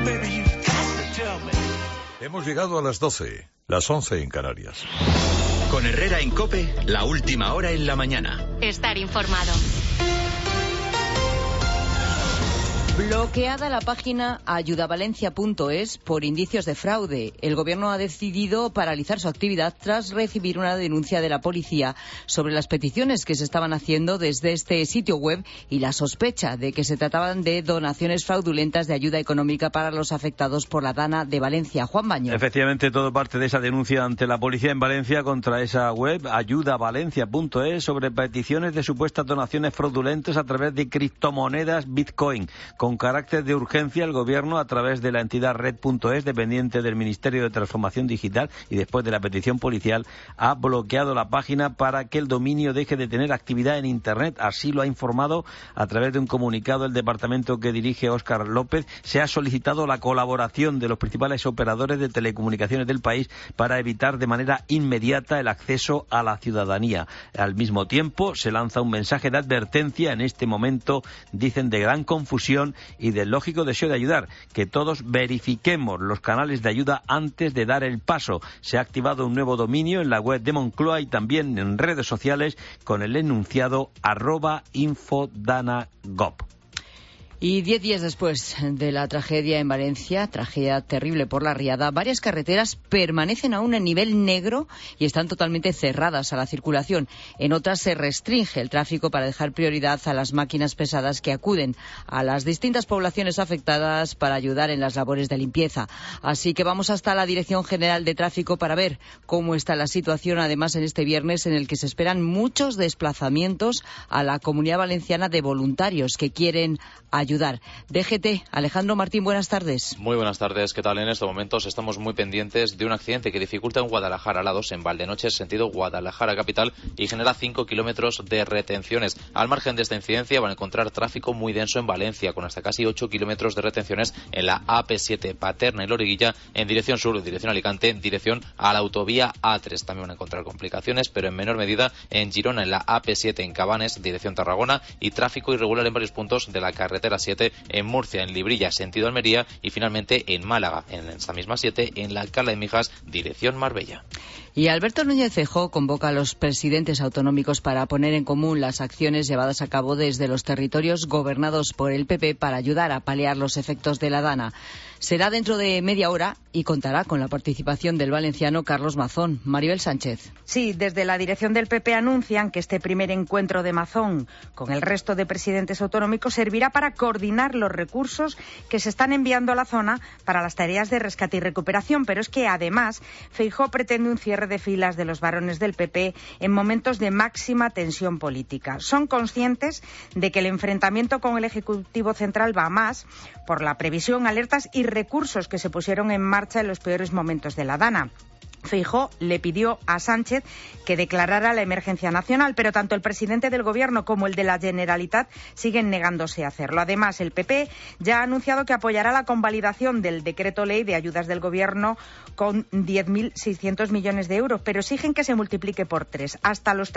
Hemos llegado a las 12, las 11 en Canarias. Con Herrera en COPE, la última hora en la mañana. Estar informado. Bloqueada la página ayudavalencia.es por indicios de fraude. El Gobierno ha decidido paralizar su actividad tras recibir una denuncia de la policía sobre las peticiones que se estaban haciendo desde este sitio web y la sospecha de que se trataban de donaciones fraudulentas de ayuda económica para los afectados por la Dana de Valencia. Juan Baño. Efectivamente, todo parte de esa denuncia ante la policía en Valencia contra esa web ayudavalencia.es sobre peticiones de supuestas donaciones fraudulentas a través de criptomonedas Bitcoin. Con carácter de urgencia, el Gobierno, a través de la entidad Red.es, dependiente del Ministerio de Transformación Digital, y después de la petición policial, ha bloqueado la página para que el dominio deje de tener actividad en Internet. Así lo ha informado a través de un comunicado el departamento que dirige Óscar López. Se ha solicitado la colaboración de los principales operadores de telecomunicaciones del país para evitar de manera inmediata el acceso a la ciudadanía. Al mismo tiempo, se lanza un mensaje de advertencia en este momento, dicen, de gran confusión y del lógico deseo de ayudar, que todos verifiquemos los canales de ayuda antes de dar el paso. Se ha activado un nuevo dominio en la web de Moncloa y también en redes sociales con el enunciado @infodanagov. Y 10 días después de la tragedia en Valencia, tragedia terrible por la riada, varias carreteras permanecen aún en nivel negro y están totalmente cerradas a la circulación. En otras se restringe el tráfico para dejar prioridad a las máquinas pesadas que acuden a las distintas poblaciones afectadas para ayudar en las labores de limpieza. Así que vamos hasta la Dirección General de Tráfico para ver cómo está la situación, además en este viernes en el que se esperan muchos desplazamientos a la Comunidad Valenciana de voluntarios que quieren ayudar. DGT, Alejandro Martín, buenas tardes. Muy buenas tardes, ¿qué tal? En estos momentos estamos muy pendientes de un accidente que dificulta en Guadalajara la 2 en Valdenoche, sentido Guadalajara capital, y genera 5 kilómetros de retenciones. Al margen de esta incidencia van a encontrar tráfico muy denso en Valencia, con hasta casi 8 kilómetros de retenciones en la AP7 Paterna y Loriguilla, en dirección sur, en dirección Alicante, en dirección a la autovía A3. También van a encontrar complicaciones, pero en menor medida en Girona, en la AP7 en Cabanes, dirección Tarragona, y tráfico irregular en varios puntos de la carretera 7 en Murcia, en Librilla, sentido Almería, y finalmente en Málaga, en esta misma 7, en la Alcalá de Mijas, dirección Marbella. Y Alberto Núñez Feijóo convoca a los presidentes autonómicos para poner en común las acciones llevadas a cabo desde los territorios gobernados por el PP para ayudar a paliar los efectos de la Dana. Será dentro de media hora y contará con la participación del valenciano Carlos Mazón. Maribel Sánchez. Sí, desde la dirección del PP anuncian que este primer encuentro de Mazón con el resto de presidentes autonómicos servirá para coordinar los recursos que se están enviando a la zona para las tareas de rescate y recuperación. Pero es que además Feijóo pretende un cierre de filas de los varones del PP en momentos de máxima tensión política. Son conscientes de que el enfrentamiento con el Ejecutivo Central va a más por la previsión, alertas y recursos que se pusieron en marcha en los peores momentos de la Dana. Feijóo le pidió a Sánchez que declarara la emergencia nacional, pero tanto el presidente del Gobierno como el de la Generalitat siguen negándose a hacerlo. Además, el PP ya ha anunciado que apoyará la convalidación del decreto ley de ayudas del Gobierno con 10.600 millones de euros, pero exigen que se multiplique por 3, hasta los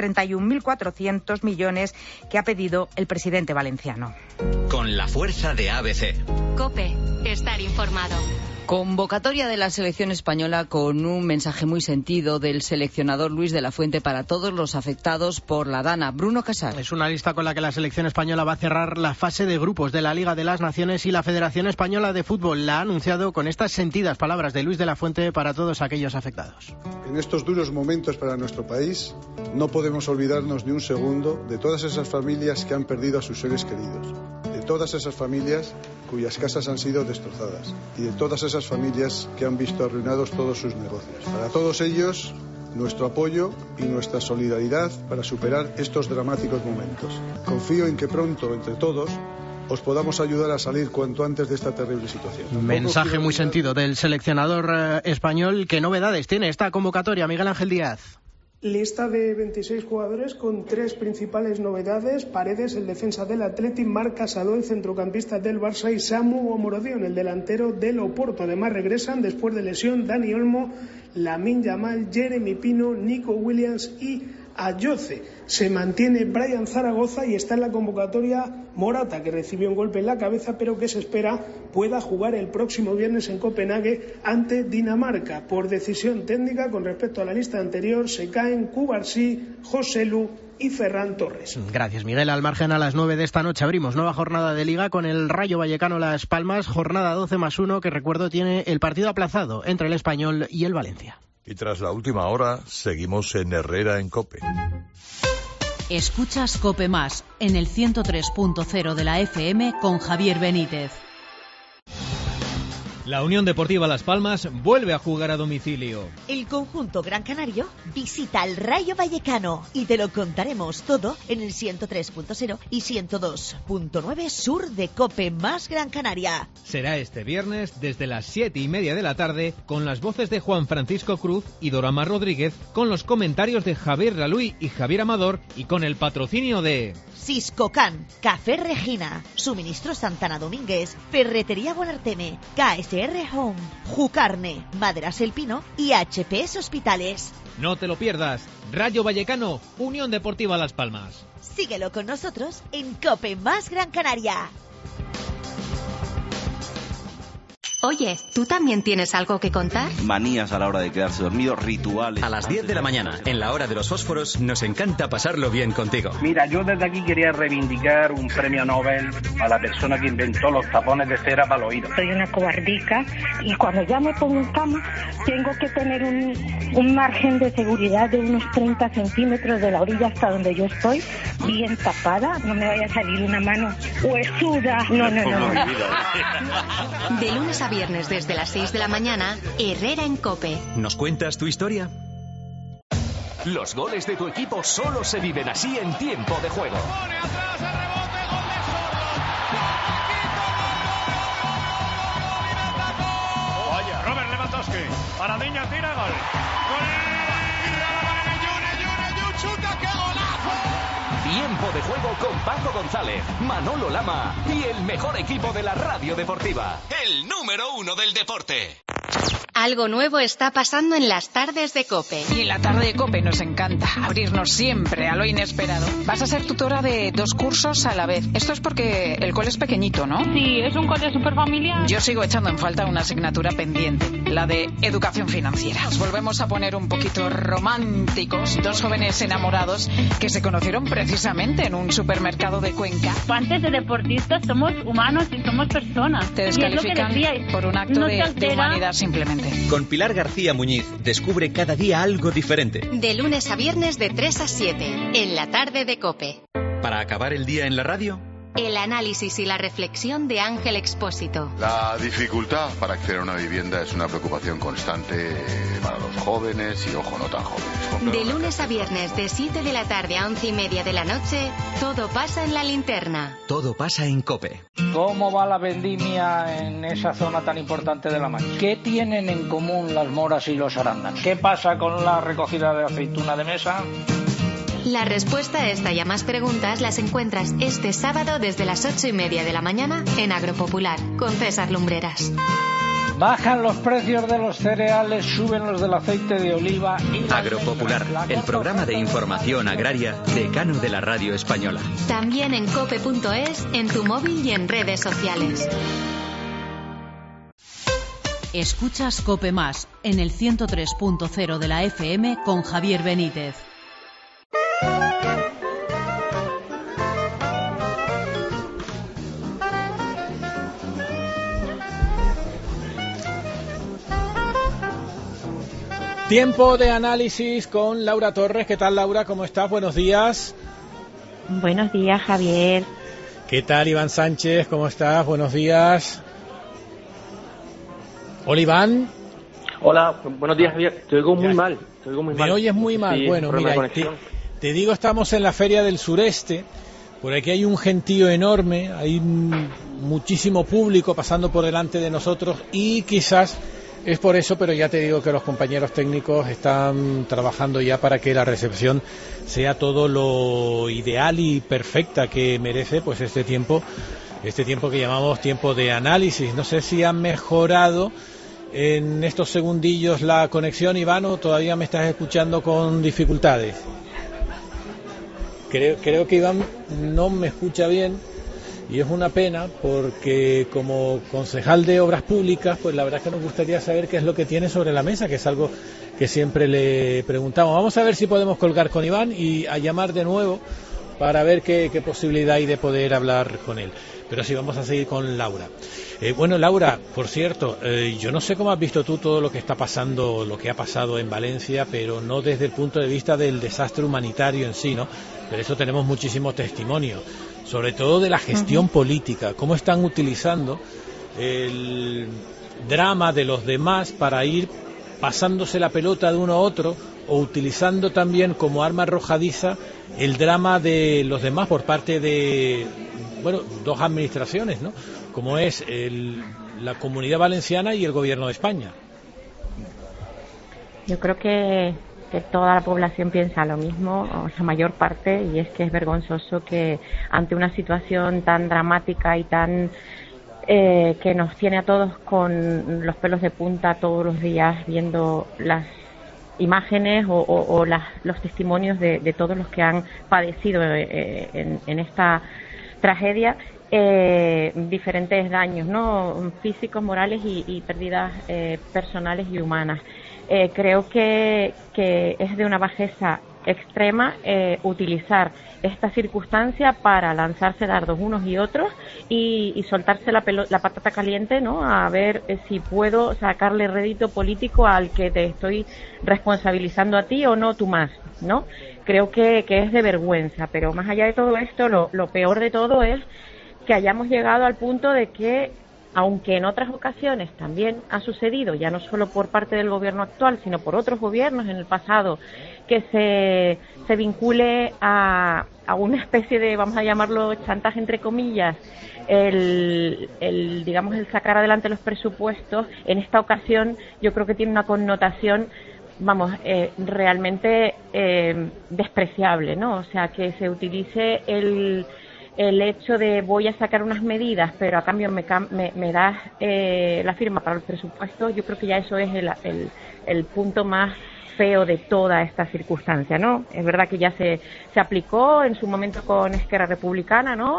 31.400 millones que ha pedido el presidente valenciano. Con la fuerza de ABC. COPE, estar informado. Convocatoria de la selección española con un mensaje muy sentido del seleccionador Luis de la Fuente para todos los afectados por la Dana. Bruno Casar. Es una lista con la que la selección española va a cerrar la fase de grupos de la Liga de las Naciones, y la Federación Española de Fútbol la ha anunciado con estas sentidas palabras de Luis de la Fuente para todos aquellos afectados. En estos duros momentos para nuestro país, no podemos olvidarnos ni un segundo de todas esas familias que han perdido a sus seres queridos, de todas esas familias cuyas casas han sido destrozadas y de todas esas familias que han visto arruinados todos sus negocios. Para todos ellos, nuestro apoyo y nuestra solidaridad para superar estos dramáticos momentos. Confío en que pronto, entre todos, os podamos ayudar a salir cuanto antes de esta terrible situación. Mensaje muy sentido del seleccionador español. ¿Qué novedades tiene esta convocatoria, Miguel Ángel Díaz? Lista de 26 jugadores con 3 principales novedades: Paredes, el defensa del Athletic, Marc Casado, el centrocampista del Barça, y Samu Omorodion, el delantero del Oporto. Además regresan después de lesión Dani Olmo, Lamine Yamal, Jeremy Pino, Nico Williams y Ayoce. Se mantiene Brian Zaragoza y está en la convocatoria Morata, que recibió un golpe en la cabeza, pero que se espera pueda jugar el próximo viernes en Copenhague ante Dinamarca. Por decisión técnica, con respecto a la lista anterior, se caen Cubarsí, Joselu y Ferran Torres. Gracias, Miguel. Al margen, a las 9 de esta noche abrimos nueva jornada de Liga con el Rayo Vallecano Las Palmas, jornada 12+1, que recuerdo tiene el partido aplazado entre el Español y el Valencia. Y tras la última hora, seguimos en Herrera en COPE. Escuchas COPE Más en el 103.0 de la FM con Javier Benítez. La Unión Deportiva Las Palmas vuelve a jugar a domicilio. El conjunto gran canario visita al Rayo Vallecano y te lo contaremos todo en el 103.0 y 102.9 sur de COPE Más Gran Canaria. Será este viernes desde las 7:30 de la tarde con las voces de Juan Francisco Cruz y Dorama Rodríguez, con los comentarios de Javier Laluy y Javier Amador y con el patrocinio de Siscocan, Café Regina, Suministro Santana Domínguez, Ferretería Buenarteme, KSR Home, Jucarne, Maderas El Pino y HPS Hospitales. No te lo pierdas. Rayo Vallecano, Unión Deportiva Las Palmas. Síguelo con nosotros en COPE Más Gran Canaria. Oye, ¿tú también tienes algo que contar? Manías a la hora de quedarse dormido, rituales. A las 10 de la mañana, en la hora de los fósforos, nos encanta pasarlo bien contigo. Mira, yo desde aquí quería reivindicar un premio Nobel a la persona que inventó los tapones de cera para los oídos. Soy una cobardica y cuando ya me pongo en cama tengo que tener un margen de seguridad de unos 30 centímetros de la orilla hasta donde yo estoy, bien tapada, no me vaya a salir una mano huesuda. No. De lunes a viernes desde las 6 de la mañana, Herrera en COPE. ¿Nos cuentas tu historia? Los goles de tu equipo solo se viven así en tiempo de juego. Vaya, Robert Lewandowski. Paradiña tira, gol. ¡Chuta, qué golazo! Tiempo de juego con Paco González, Manolo Lama y el mejor equipo de la radio deportiva. El número 1 del deporte. Algo nuevo está pasando en las tardes de COPE. Y en la tarde de COPE nos encanta abrirnos siempre a lo inesperado. Vas a ser tutora de 2 cursos a la vez. Esto es porque el cole es pequeñito, ¿no? Sí, es un cole súper familiar. Yo sigo echando en falta una asignatura pendiente, la de educación financiera. Nos volvemos a poner un poquito románticos. 2 jóvenes enamorados que se conocieron precisamente en un supermercado de Cuenca. Antes de deportistas somos humanos y somos personas. Te descalifican por un acto de humanidad simplemente. Con Pilar García Muñiz, descubre cada día algo diferente. De lunes a viernes de 3 a 7, en la tarde de COPE. Para acabar el día en la radio, el análisis y la reflexión de Ángel Expósito. La dificultad para acceder a una vivienda es una preocupación constante para los jóvenes y, ojo, no tan jóvenes. De lunes a viernes de 7 de la tarde a 11:30 de la noche, todo pasa en la linterna. todo pasa en COPE. ¿Cómo va la vendimia en esa zona tan importante de La Mancha? ¿Qué tienen en común las moras y los arándanos? ¿Qué pasa con la recogida de aceituna de mesa? La respuesta a esta y a más preguntas las encuentras este sábado desde las 8:30 de la mañana en Agropopular, con César Lumbreras. Bajan los precios de los cereales, suben los del aceite de oliva y... Agropopular, el programa de información agraria decano de la radio española. También en cope.es, en tu móvil y en redes sociales. Escuchas COPE Más en el 103.0 de la FM con Javier Benítez. Tiempo de análisis con Laura Torres. ¿Qué tal, Laura? ¿Cómo estás? Buenos días. Buenos días, Javier. ¿Qué tal, Iván Sánchez? ¿Cómo estás? Buenos días. Hola, Iván. Hola, buenos días, Javier. Te oigo muy mal. ¿Me oyes muy mal? Sí, bueno, mira, te digo, estamos en la Feria del Sureste. Por aquí hay un gentío enorme, hay muchísimo público pasando por delante de nosotros y quizás es por eso, pero ya te digo que los compañeros técnicos están trabajando ya para que la recepción sea todo lo ideal y perfecta que merece pues este tiempo que llamamos tiempo de análisis. No sé si han mejorado en estos segundillos la conexión, Iván, o todavía me estás escuchando con dificultades. Creo que Iván no me escucha bien y es una pena porque como concejal de Obras Públicas, pues la verdad es que nos gustaría saber qué es lo que tiene sobre la mesa, que es algo que siempre le preguntamos. Vamos a ver si podemos colgar con Iván y a llamar de nuevo para ver qué posibilidad hay de poder hablar con él. Pero sí, vamos a seguir con Laura. Bueno, Laura, por cierto, yo no sé cómo has visto tú todo lo que está pasando, lo que ha pasado en Valencia, pero no desde el punto de vista del desastre humanitario en sí, ¿no? Pero eso tenemos muchísimos testimonios, sobre todo de la gestión política, cómo están utilizando el drama de los demás para ir pasándose la pelota de uno a otro, o utilizando también como arma arrojadiza el drama de los demás por parte de, bueno, dos administraciones, ¿no? Como es la Comunidad Valenciana y el Gobierno de España. Yo creo que toda la población piensa lo mismo, o la mayor parte, y es que es vergonzoso que ante una situación tan dramática y tan que nos tiene a todos con los pelos de punta todos los días viendo las imágenes o los testimonios de todos los que han padecido en esta tragedia, diferentes daños, ¿no? Físicos, morales y pérdidas personales y humanas. Creo que es de una bajeza extrema utilizar esta circunstancia para lanzarse dardos unos y otros y soltarse la patata caliente, ¿no? A ver si puedo sacarle rédito político al que te estoy responsabilizando a ti o no tú más, ¿no? Creo que es de vergüenza, pero más allá de todo esto, lo peor de todo es que hayamos llegado al punto de que, aunque en otras ocasiones también ha sucedido, ya no solo por parte del gobierno actual, sino por otros gobiernos en el pasado, que se vincule a una especie de, vamos a llamarlo chantaje entre comillas, digamos el sacar adelante los presupuestos. En esta ocasión yo creo que tiene una connotación, realmente despreciable, ¿no? O sea, que se utilice el hecho de voy a sacar unas medidas, pero a cambio me das la firma para el presupuesto. Yo creo que ya eso es el punto más feo de toda esta circunstancia, ¿no? Es verdad que ya se aplicó en su momento con Esquerra Republicana, ¿no?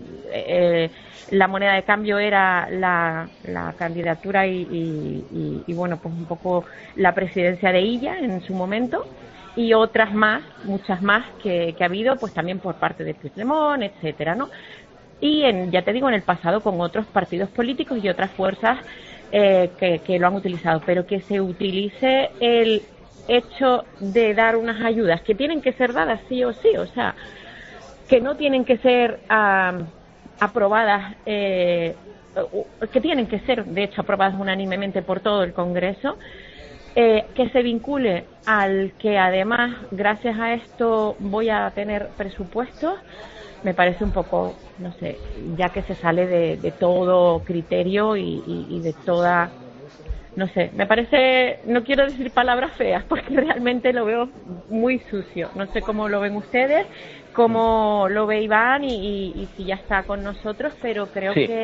La moneda de cambio era la candidatura y bueno, pues un poco la presidencia de Illa en su momento, y otras más, muchas más que ha habido, pues también por parte de Puigdemont, etcétera, ¿no? Y ya te digo, en el pasado con otros partidos políticos y otras fuerzas que lo han utilizado, pero que se utilice el hecho de dar unas ayudas que tienen que ser dadas sí o sí, o sea, que no tienen que ser aprobadas, que tienen que ser de hecho aprobadas unánimemente por todo el Congreso, que se vincule al que además gracias a esto voy a tener presupuestos, me parece un poco, no sé, ya que se sale de todo criterio y de toda, no sé, me parece, no quiero decir palabras feas porque realmente lo veo muy sucio. No sé cómo lo ven ustedes, cómo lo ve Iván y si ya está con nosotros, pero creo sí.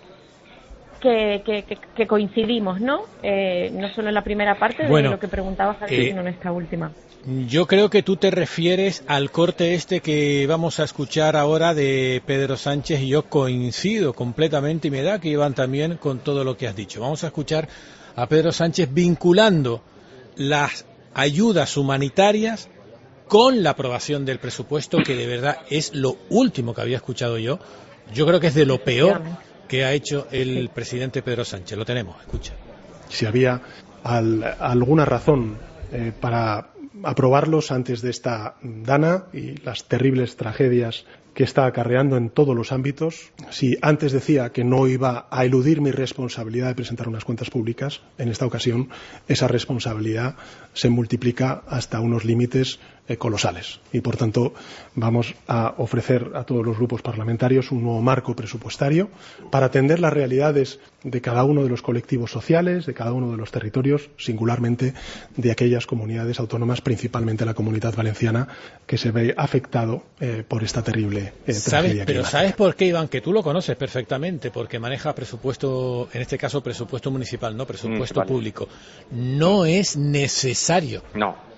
que coincidimos, ¿no? No solo en la primera parte de lo que preguntaba Javier, sino en esta última. Yo creo que tú te refieres al corte que vamos a escuchar ahora de Pedro Sánchez, y yo coincido completamente y me da que Iván también con todo lo que has dicho. Vamos a escuchar a Pedro Sánchez vinculando las ayudas humanitarias con la aprobación del presupuesto, que de verdad es lo último que había escuchado yo. Yo creo que es de lo peor que ha hecho el presidente Pedro Sánchez. Lo tenemos, escucha. Si había alguna razón para aprobarlos antes de esta dana y las terribles tragedias que está acarreando en todos los ámbitos. Si antes decía que no iba a eludir mi responsabilidad de presentar unas cuentas públicas, en esta ocasión esa responsabilidad se multiplica hasta unos límites colosales. Y, por tanto, vamos a ofrecer a todos los grupos parlamentarios un nuevo marco presupuestario para atender las realidades de cada uno de los colectivos sociales, de cada uno de los territorios, singularmente de aquellas comunidades autónomas, principalmente la Comunidad Valenciana, que se ve afectado por esta terrible tragedia. Pero ¿sabes por qué, Iván? Que tú lo conoces perfectamente, porque maneja presupuesto, en este caso presupuesto municipal, no presupuesto público. No es necesario. No.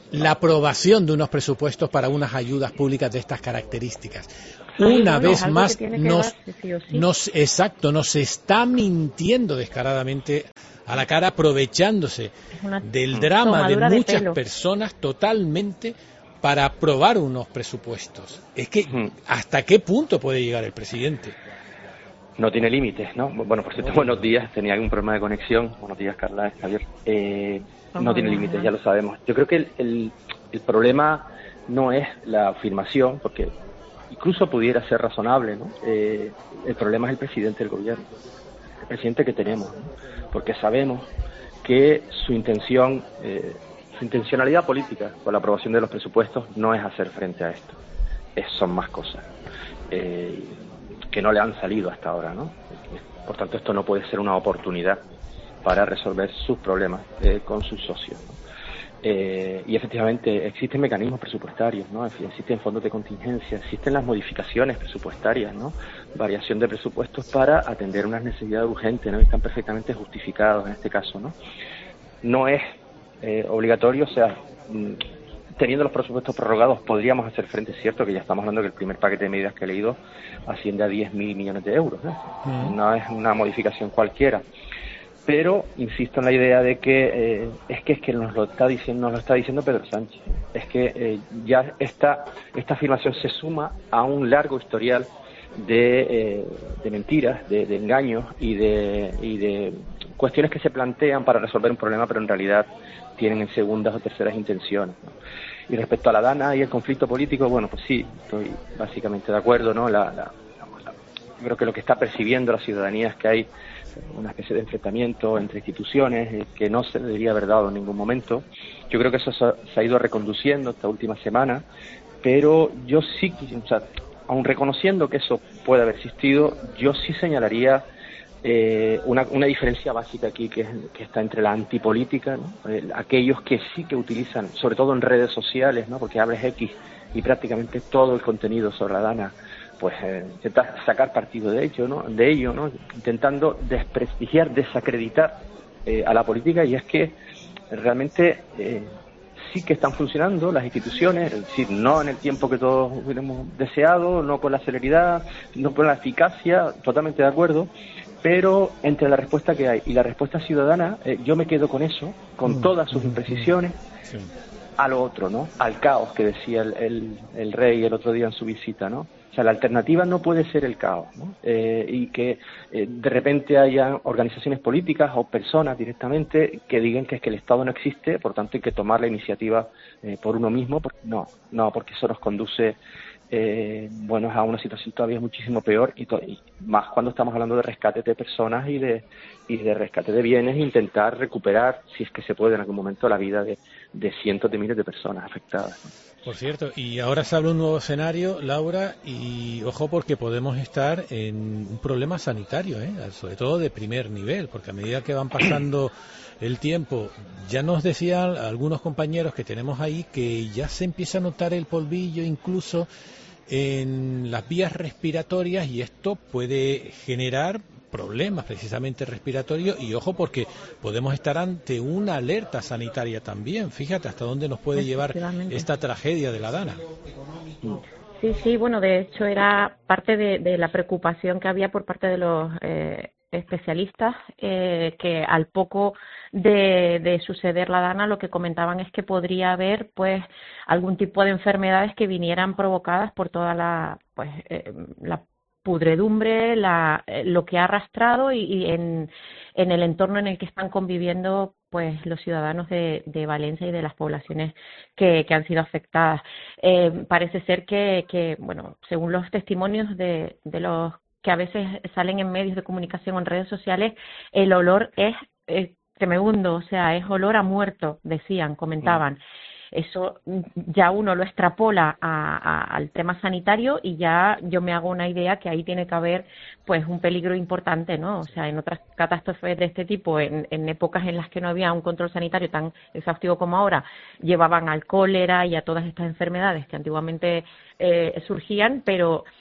la aprobación de unos presupuestos para unas ayudas públicas de estas características. Una vez más nos está mintiendo descaradamente a la cara, aprovechándose del drama de muchas personas totalmente para aprobar unos presupuestos. Es que ¿hasta qué punto puede llegar el presidente? No tiene límites, ¿no? Bueno, por cierto, buenos días, tenía algún problema de conexión. Buenos días, Carla, Javier. No tiene límites, ya lo sabemos. Yo creo que el problema no es la afirmación, porque incluso pudiera ser razonable, ¿no? El problema es el presidente del gobierno, el presidente que tenemos, ¿no? Porque sabemos que su intencionalidad política con la aprobación de los presupuestos no es hacer frente a esto, son más cosas que no le han salido hasta ahora, ¿no? Por tanto, esto no puede ser una oportunidad para resolver sus problemas con sus socios, ¿no? Y efectivamente existen mecanismos presupuestarios, ¿no? Existen fondos de contingencia, existen las modificaciones presupuestarias, ¿no? Variación de presupuestos para atender unas necesidades urgentes, ¿no? Y están perfectamente justificados en este caso, ¿no? No es obligatorio, o sea, teniendo los presupuestos prorrogados podríamos hacer frente. Es cierto que ya estamos hablando que el primer paquete de medidas que he leído asciende a 10.000 millones de euros, ¿no? No es una modificación cualquiera. Pero insisto en la idea de que es que nos lo está diciendo Pedro Sánchez. Es que ya esta afirmación se suma a un largo historial de mentiras, de engaños y de cuestiones que se plantean para resolver un problema, pero en realidad tienen en segundas o terceras intenciones, ¿no? Y respecto a la Dana y el conflicto político, bueno, pues sí, estoy básicamente de acuerdo, ¿no? Creo que lo que está percibiendo la ciudadanía es que hay una especie de enfrentamiento entre instituciones que no se debería haber dado en ningún momento. Yo creo que eso se ha ido reconduciendo esta última semana, pero yo sí, o sea, aun reconociendo que eso puede haber existido, yo sí señalaría una diferencia básica aquí que está entre la antipolítica, ¿no? Aquellos que sí que utilizan, sobre todo en redes sociales, ¿no? Porque abres X y prácticamente todo el contenido sobre la Dana, pues intentar sacar partido de ello, ¿no? Intentando desprestigiar, desacreditar a la política, y es que realmente sí que están funcionando las instituciones, es decir, no en el tiempo que todos hubiéramos deseado, no con la celeridad, no con la eficacia, totalmente de acuerdo, pero entre la respuesta que hay y la respuesta ciudadana, yo me quedo con eso, con todas sus imprecisiones, sí, a lo otro, ¿no? Al caos que decía el rey el otro día en su visita, ¿no? O sea, la alternativa no puede ser el caos, ¿no? Y que de repente haya organizaciones políticas o personas directamente que digan que es que el Estado no existe, por tanto hay que tomar la iniciativa por uno mismo, porque no, porque eso nos conduce a una situación todavía muchísimo peor, y más cuando estamos hablando de rescate de personas y de rescate de bienes, e intentar recuperar, si es que se puede en algún momento, la vida de cientos de miles de personas afectadas, ¿no? Por cierto, y ahora se abre un nuevo escenario, Laura, y ojo, porque podemos estar en un problema sanitario, sobre todo de primer nivel, porque a medida que van pasando el tiempo, ya nos decían algunos compañeros que tenemos ahí que ya se empieza a notar el polvillo incluso en las vías respiratorias, y esto puede generar problemas precisamente respiratorios, y ojo, porque podemos estar ante una alerta sanitaria también. Fíjate hasta dónde nos puede llevar esta tragedia de la Dana. Sí, bueno, de hecho era parte de la preocupación que había por parte de los especialistas, que al poco de suceder la Dana, lo que comentaban es que podría haber pues algún tipo de enfermedades que vinieran provocadas por toda la pudredumbre, lo que ha arrastrado y en el entorno en el que están conviviendo pues los ciudadanos de Valencia y de las poblaciones que han sido afectadas. Parece ser que bueno, según los testimonios de los que a veces salen en medios de comunicación o en redes sociales, el olor es tremendo, o sea, es olor a muerto, comentaban. Eso ya uno lo extrapola al tema sanitario, y ya yo me hago una idea que ahí tiene que haber pues un peligro importante, ¿no? O sea, en otras catástrofes de este tipo, en épocas en las que no había un control sanitario tan exhaustivo como ahora, llevaban al cólera y a todas estas enfermedades que antiguamente surgían, pero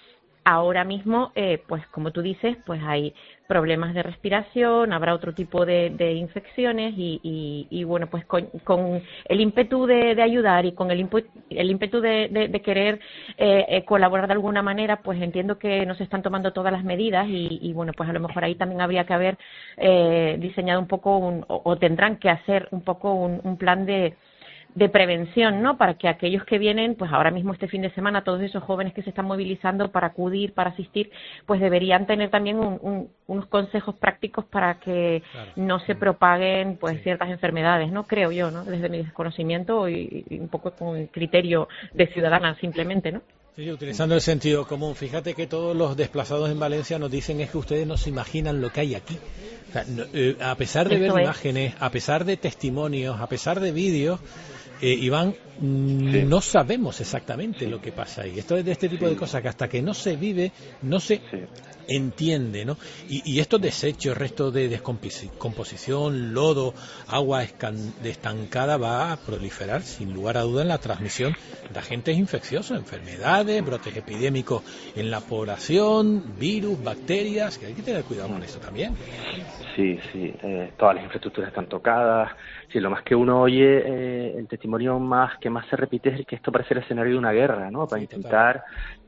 ahora mismo, pues como tú dices, pues hay problemas de respiración, habrá otro tipo de infecciones y bueno, pues con el ímpetu de ayudar y con el ímpetu de querer colaborar de alguna manera, pues entiendo que no se están tomando todas las medidas y bueno, pues a lo mejor ahí también habría que haber diseñado un poco o tendrán que hacer un poco un plan de prevención, ¿no? Para que aquellos que vienen, pues ahora mismo este fin de semana, todos esos jóvenes que se están movilizando para acudir, para asistir, pues deberían tener también unos consejos prácticos para que no se propaguen pues ciertas enfermedades, ¿no? Creo yo, ¿no? Desde mi desconocimiento y un poco con criterio de ciudadana simplemente, ¿no? Sí, utilizando el sentido común. Fíjate que todos los desplazados en Valencia nos dicen es que ustedes no se imaginan lo que hay aquí. O sea, a pesar de ver imágenes, a pesar de testimonios, a pesar de vídeos, Iván, no sabemos exactamente lo que pasa ahí. Esto es de este tipo de cosas que hasta que no se vive, no se entiende, ¿no? Y estos desechos, restos de descomposición, lodo, agua estancada va a proliferar sin lugar a duda en la transmisión de agentes infecciosos, enfermedades, brotes epidémicos en la población, virus, bacterias, que hay que tener cuidado con eso también. Sí, todas las infraestructuras están tocadas. Sí, lo más que uno oye, el testimonio que más se repite es que esto parece el escenario de una guerra, ¿no? Para intentar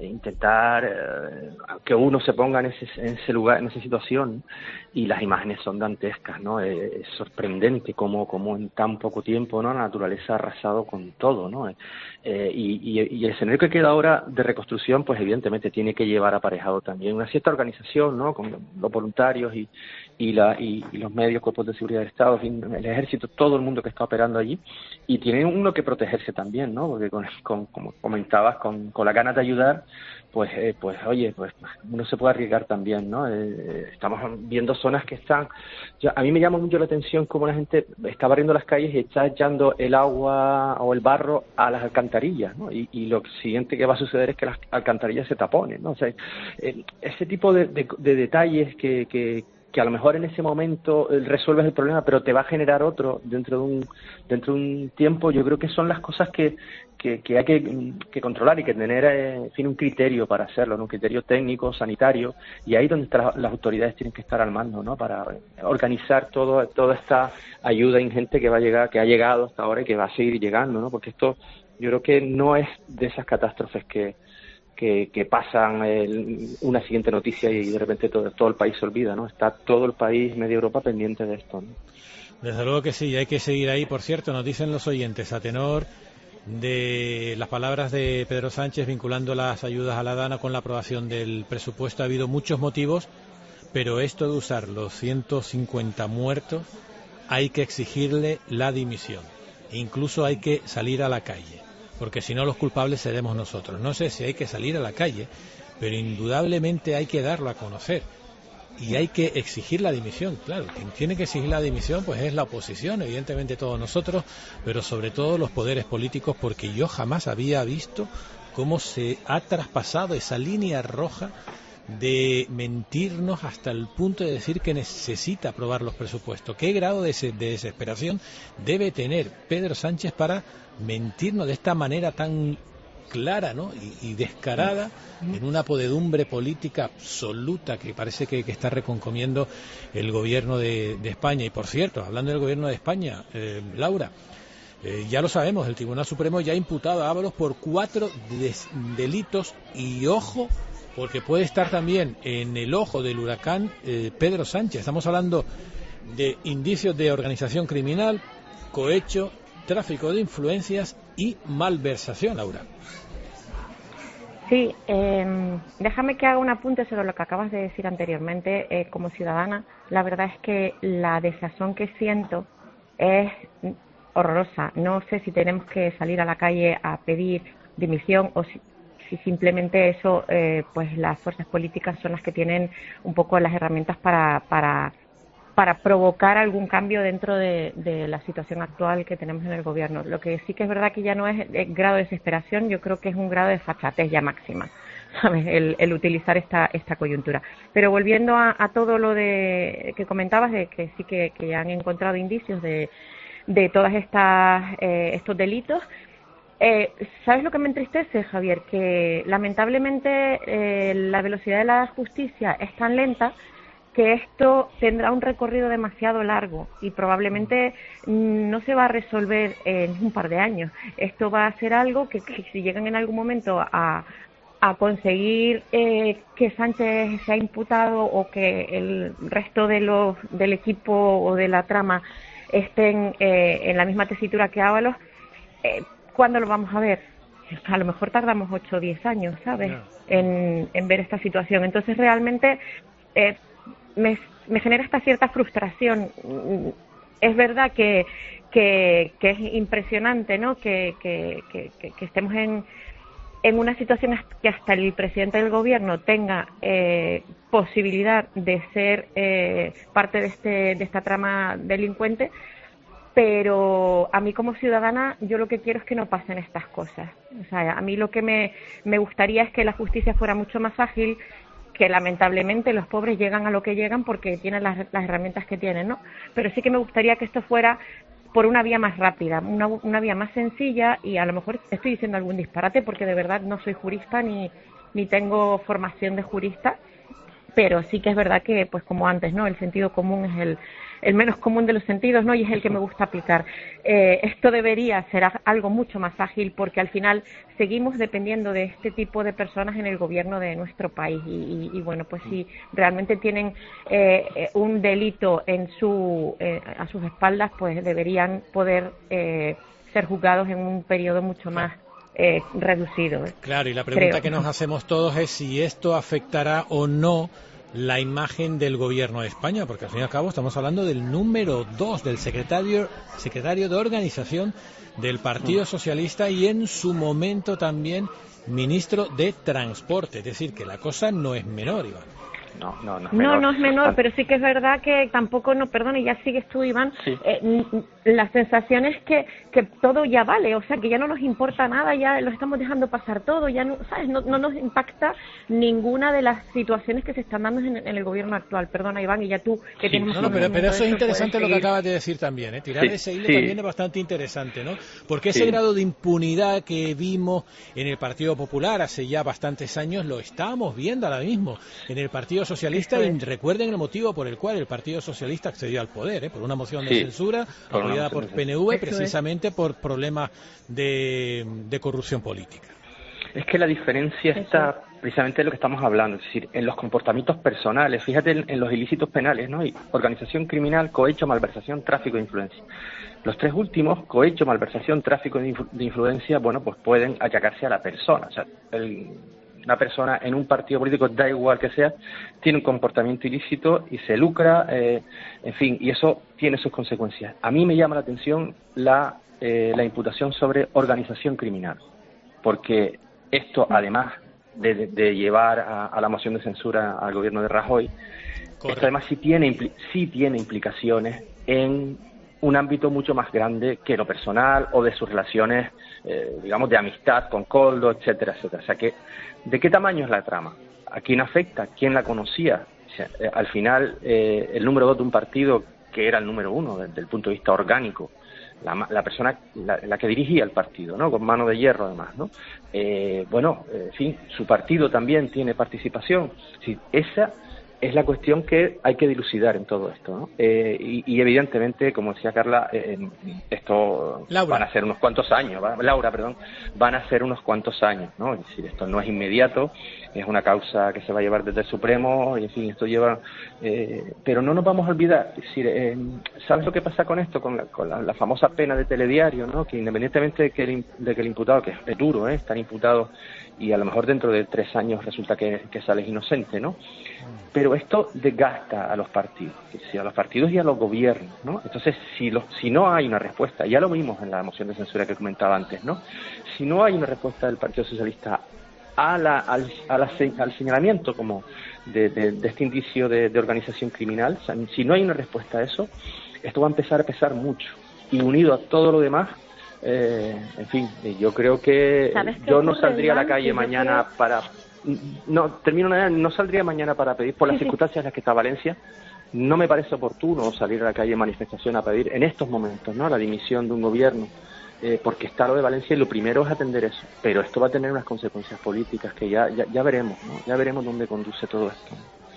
que uno se ponga en ese lugar, en esa situación, y las imágenes son dantescas, ¿no? Es sorprendente cómo en tan poco tiempo, ¿no? La naturaleza ha arrasado con todo, ¿no? Y el escenario que queda ahora de reconstrucción, pues evidentemente tiene que llevar aparejado también una cierta organización, ¿no? Con los voluntarios y los medios, cuerpos de seguridad del Estado, en fin, el ejército, todo el mundo que está operando allí, y tiene uno que protegerse también, ¿no? Porque como comentabas, con las ganas de ayudar, pues uno se puede arriesgar también, ¿no? Estamos viendo zonas que están... a mí me llama mucho la atención cómo la gente está barriendo las calles y está echando el agua o el barro a las alcantarillas, ¿no? Y lo siguiente que va a suceder es que las alcantarillas se taponen, ¿no? O sea, ese tipo de detalles que a lo mejor en ese momento resuelves el problema, pero te va a generar otro dentro de un tiempo. Yo creo que son las cosas que hay que controlar y que tener, en fin, un criterio para hacerlo, ¿no? Un criterio técnico, sanitario, y ahí donde las autoridades tienen que estar al mando, ¿no? Para organizar toda esta ayuda ingente que va a llegar, que ha llegado hasta ahora y que va a seguir llegando, ¿no? Porque esto, yo creo que no es de esas catástrofes que pasan una siguiente noticia y de repente todo el país se olvida, ¿no? Está todo el país, media Europa, pendiente de esto, ¿no? Desde luego que sí, hay que seguir ahí. Por cierto, nos dicen los oyentes, a tenor de las palabras de Pedro Sánchez vinculando las ayudas a la Dana con la aprobación del presupuesto, ha habido muchos motivos, pero esto de usar los 150 muertos, hay que exigirle la dimisión. E incluso hay que salir a la calle, porque si no los culpables seremos nosotros. No sé si hay que salir a la calle, pero indudablemente hay que darlo a conocer y hay que exigir la dimisión. Claro, quien tiene que exigir la dimisión pues es la oposición, evidentemente todos nosotros, pero sobre todo los poderes políticos, porque yo jamás había visto cómo se ha traspasado esa línea roja de mentirnos hasta el punto de decir que necesita aprobar los presupuestos. ¿Qué grado de desesperación debe tener Pedro Sánchez para mentirnos de esta manera tan clara, ¿no? y descarada, en una podedumbre política absoluta que parece que está reconcomiendo el gobierno de España? Y por cierto, hablando del gobierno de España, Laura, ya lo sabemos, el Tribunal Supremo ya ha imputado a Ábalos por 4 delitos, y ojo, porque puede estar también en el ojo del huracán Pedro Sánchez. Estamos hablando de indicios de organización criminal, cohecho, tráfico de influencias y malversación, Laura. Sí, déjame que haga un apunte sobre lo que acabas de decir anteriormente. Como ciudadana, la verdad es que la desazón que siento es horrorosa. No sé si tenemos que salir a la calle a pedir dimisión o si simplemente eso, pues las fuerzas políticas son las que tienen un poco las herramientas para provocar algún cambio dentro de la situación actual que tenemos en el gobierno. Lo que sí que es verdad que ya no es grado de desesperación, yo creo que es un grado de fachatez ya máxima, ¿sabes? El utilizar esta coyuntura. Pero volviendo a todo lo que comentabas, de que sí que han encontrado indicios de todas estos delitos. ¿Sabes lo que me entristece, Javier? Que lamentablemente la velocidad de la justicia es tan lenta que esto tendrá un recorrido demasiado largo y probablemente no se va a resolver en un par de años. Esto va a ser algo que si llegan en algún momento a conseguir que Sánchez sea imputado o que el resto del equipo o de la trama estén en la misma tesitura que Ábalos, ¿cuándo lo vamos a ver? A lo mejor tardamos 8 o 10 años, ¿sabes? En ver esta situación. Entonces realmente me genera esta cierta frustración. Es verdad que es impresionante, ¿no? Que estemos en una situación que hasta el presidente del gobierno tenga posibilidad de ser parte de esta trama delincuente, pero a mí como ciudadana yo lo que quiero es que no pasen estas cosas. O sea, a mí lo que me gustaría es que la justicia fuera mucho más ágil, que lamentablemente los pobres llegan a lo que llegan porque tienen las herramientas que tienen, ¿no? Pero sí que me gustaría que esto fuera por una vía más rápida, una vía más sencilla, y a lo mejor estoy diciendo algún disparate porque de verdad no soy jurista ni tengo formación de jurista, pero sí que es verdad que, pues como antes, ¿no? El sentido común es el menos común de los sentidos, ¿no? Y es el que me gusta aplicar. Esto debería ser algo mucho más ágil porque al final seguimos dependiendo de este tipo de personas en el gobierno de nuestro país y bueno, pues si realmente tienen un delito a sus espaldas, pues deberían poder ser juzgados en un periodo mucho más reducido. Claro, y la pregunta que nos hacemos todos es si esto afectará o no la imagen del gobierno de España, porque al fin y al cabo estamos hablando del número 2, del secretario de organización del Partido Socialista y en su momento también ministro de Transporte, es decir, que la cosa no es menor, Iván. No es menor. No es menor, pero sí que es verdad que tampoco, perdona, y ya sigues tú, Iván, sí. La sensación es que todo ya vale, o sea, que ya no nos importa nada, ya lo estamos dejando pasar todo, ya no, ¿sabes? No nos impacta ninguna de las situaciones que se están dando en el gobierno actual. Perdona, Iván, y ya tú, que tienes más pero eso es interesante lo que acabas de decir también, ¿eh? Tirar ese hilo también es bastante interesante, ¿no? Porque ese grado de impunidad que vimos en el Partido Popular hace ya bastantes años, lo estamos viendo ahora mismo en el Partido Socialista, y recuerden el motivo por el cual el Partido Socialista accedió al poder, por una moción de censura apoyada por PNV, precisamente por problemas de corrupción política. Es que la diferencia está precisamente en lo que estamos hablando, es decir, en los comportamientos personales. Fíjate en los ilícitos penales, ¿no? Y organización criminal, cohecho, malversación, tráfico de influencia. Los tres últimos, cohecho, malversación, tráfico de influencia, bueno, pues pueden achacarse a la persona. O sea, una persona en un partido político, da igual que sea, tiene un comportamiento ilícito y se lucra, en fin, y eso tiene sus consecuencias. A mí me llama la atención la imputación sobre organización criminal, porque esto, además de llevar a la moción de censura al gobierno de Rajoy, esto además sí tiene implicaciones en un ámbito mucho más grande que lo personal o de sus relaciones, digamos, de amistad con Koldo, etcétera, etcétera. O sea, que ¿de qué tamaño es la trama? ¿A quién afecta? ¿Quién la conocía? O sea, al final, el número 2 de un partido, que era el número 1 desde el punto de vista orgánico, la persona, la que dirigía el partido, ¿no? Con mano de hierro, además, ¿no? En fin, su partido también tiene participación. Sí, esa es la cuestión que hay que dilucidar en todo esto, ¿no? Y evidentemente, como decía Carla, esto van a ser unos cuantos años, van a ser unos cuantos años, ¿no? Es decir, esto no es inmediato, es una causa que se va a llevar desde el Supremo, y en fin, esto lleva... pero no nos vamos a olvidar, es decir, ¿sabes lo que pasa con esto? Con la famosa pena de telediario, ¿no? Que independientemente de que el imputado, que es duro, estar imputado, y a lo mejor dentro de 3 años resulta que sales inocente, ¿no? Pero esto desgasta a los partidos, a los partidos y a los gobiernos, ¿no? Entonces, si no hay una respuesta, ya lo vimos en la moción de censura que comentaba antes, ¿no? Si no hay una respuesta del Partido Socialista al señalamiento como de este indicio de organización criminal, o sea, si no hay una respuesta a eso, esto va a empezar a pesar mucho, y unido a todo lo demás, en fin, yo creo que yo no saldría a la calle mañana para... No saldría mañana para pedir, por las circunstancias en las que está Valencia, no me parece oportuno salir a la calle en manifestación a pedir en estos momentos, ¿no?, la dimisión de un gobierno porque está lo de Valencia y lo primero es atender eso. Pero esto va a tener unas consecuencias políticas que ya veremos, ¿no? Ya veremos dónde conduce todo esto.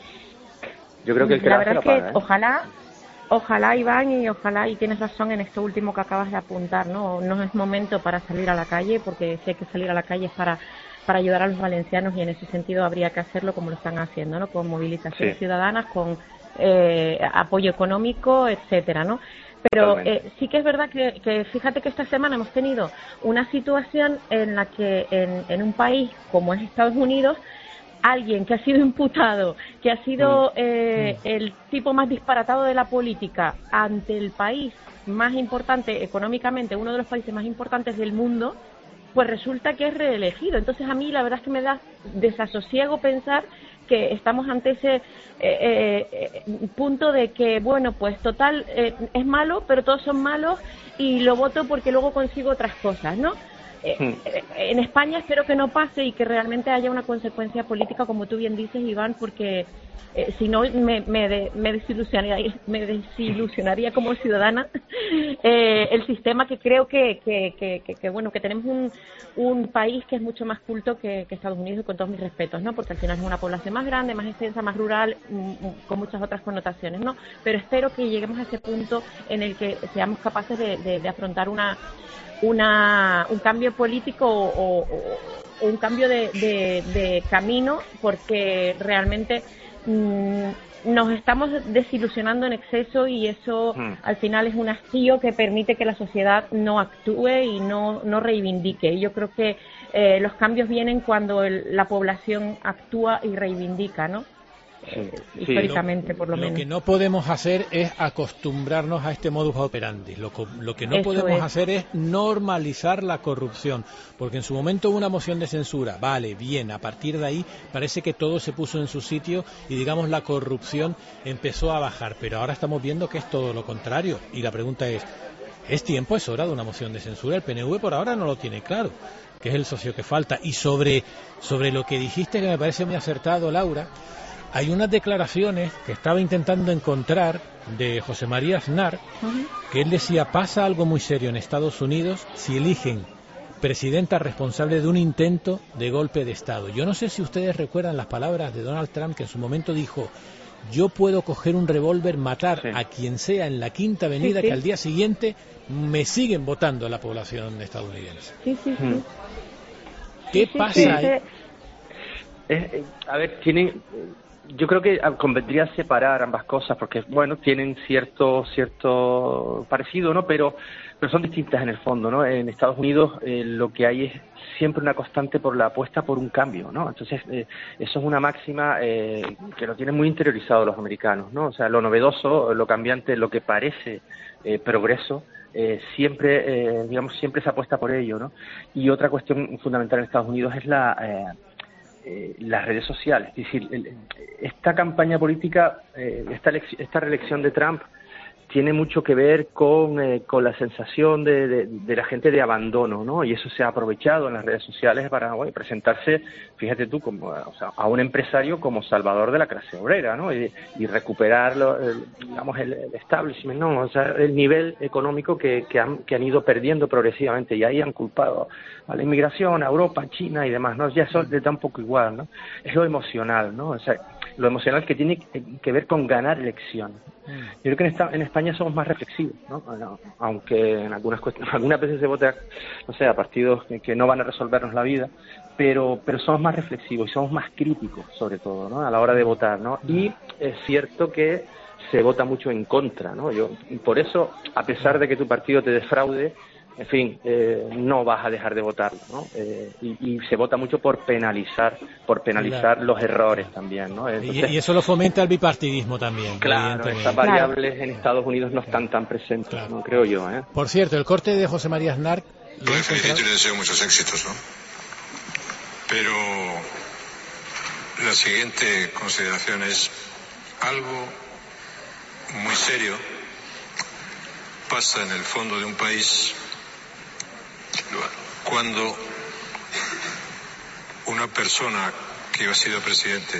Yo creo que el que la la hace verdad la es que paga, ojalá Iván, y tienes razón en esto último que acabas de apuntar, no es momento para salir a la calle, porque si hay que salir a la calle es para ayudar a los valencianos, y en ese sentido habría que hacerlo como lo están haciendo, ¿no? Con movilizaciones ciudadanas, con apoyo económico, etcétera, ¿no? Pero sí que es verdad que fíjate que esta semana hemos tenido una situación en la que en un país como es Estados Unidos, alguien que ha sido imputado, que ha sido el tipo más disparatado de la política ante el país más importante económicamente, uno de los países más importantes del mundo, pues resulta que es reelegido. Entonces a mí la verdad es que me da desasosiego pensar que estamos ante ese punto de que, bueno, pues total, es malo, pero todos son malos y lo voto porque luego consigo otras cosas, ¿no? En España espero que no pase y que realmente haya una consecuencia política, como tú bien dices, Iván, porque si no me desilusionaría como ciudadana el sistema, que creo que bueno, que tenemos un país que es mucho más culto que Estados Unidos, y con todos mis respetos, ¿no? Porque al final es una población más grande, más extensa, más rural, con muchas otras connotaciones, ¿no? Pero espero que lleguemos a ese punto en el que seamos capaces de afrontar un cambio político o un cambio de camino, porque realmente nos estamos desilusionando en exceso, y eso al final es un hastío que permite que la sociedad no actúe y no reivindique. Y yo creo que los cambios vienen cuando la población actúa y reivindica, ¿no? Históricamente, por lo menos. Lo que no podemos hacer es acostumbrarnos a este modus operandi. Lo que no podemos hacer es normalizar la corrupción, porque en su momento hubo una moción de censura, vale, bien, a partir de ahí parece que todo se puso en su sitio y, digamos, la corrupción empezó a bajar, pero ahora estamos viendo que es todo lo contrario, y la pregunta ¿es tiempo, es hora de una moción de censura? El PNV por ahora no lo tiene claro, que es el socio que falta. Y sobre lo que dijiste, que me parece muy acertado, Laura, hay unas declaraciones que estaba intentando encontrar de José María Aznar, que él decía: pasa algo muy serio en Estados Unidos si eligen presidenta responsable de un intento de golpe de Estado. Yo no sé si ustedes recuerdan las palabras de Donald Trump, que en su momento dijo: yo puedo coger un revólver, matar a quien sea en la Quinta Avenida, que al día siguiente me siguen votando la población estadounidense. ¿Qué pasa ahí? A ver, yo creo que convendría separar ambas cosas, porque bueno, tienen cierto parecido, ¿no? Pero son distintas en el fondo, ¿no? En Estados Unidos lo que hay es siempre una constante por la apuesta por un cambio, ¿no? Entonces eso es una máxima que lo tienen muy interiorizado los americanos, ¿no? O sea, lo novedoso, lo cambiante, lo que parece progreso, siempre se apuesta por ello, ¿no? Y otra cuestión fundamental en Estados Unidos es las redes sociales. Es decir, esta campaña política, esta reelección de Trump tiene mucho que ver con la sensación de la gente de abandono, ¿no? Y eso se ha aprovechado en las redes sociales para presentarse, fíjate tú, a un empresario como salvador de la clase obrera, ¿no? Y recuperar, el establishment, ¿no? O sea, el nivel económico que han ido perdiendo progresivamente, y ahí han culpado a la inmigración, a Europa, a China y demás, ¿no? Ya eso les da un poco igual, ¿no? Es lo emocional, ¿no? O sea, lo emocional que tiene que ver con ganar elecciones. Yo creo que en España somos más reflexivos, ¿no? Aunque en algunas veces se vota, no sé, a partidos que no van a resolvernos la vida, pero somos más reflexivos y somos más críticos, sobre todo, ¿no? A la hora de votar, ¿no? Y es cierto que se vota mucho en contra, ¿no? Por eso, a pesar de que tu partido te defraude, en fin, no vas a dejar de votarlo, ¿no? Y se vota mucho por penalizar los errores también, ¿no? Entonces, y eso lo fomenta el bipartidismo también. Claro, estas variables en Estados Unidos no están tan presentes, ¿no? Creo yo, ¿eh? Por cierto, el corte de José María Aznar... Pues felicito y le deseo muchos éxitos, ¿no? Pero la siguiente consideración es: algo muy serio pasa en el fondo de un país cuando una persona que ha sido presidente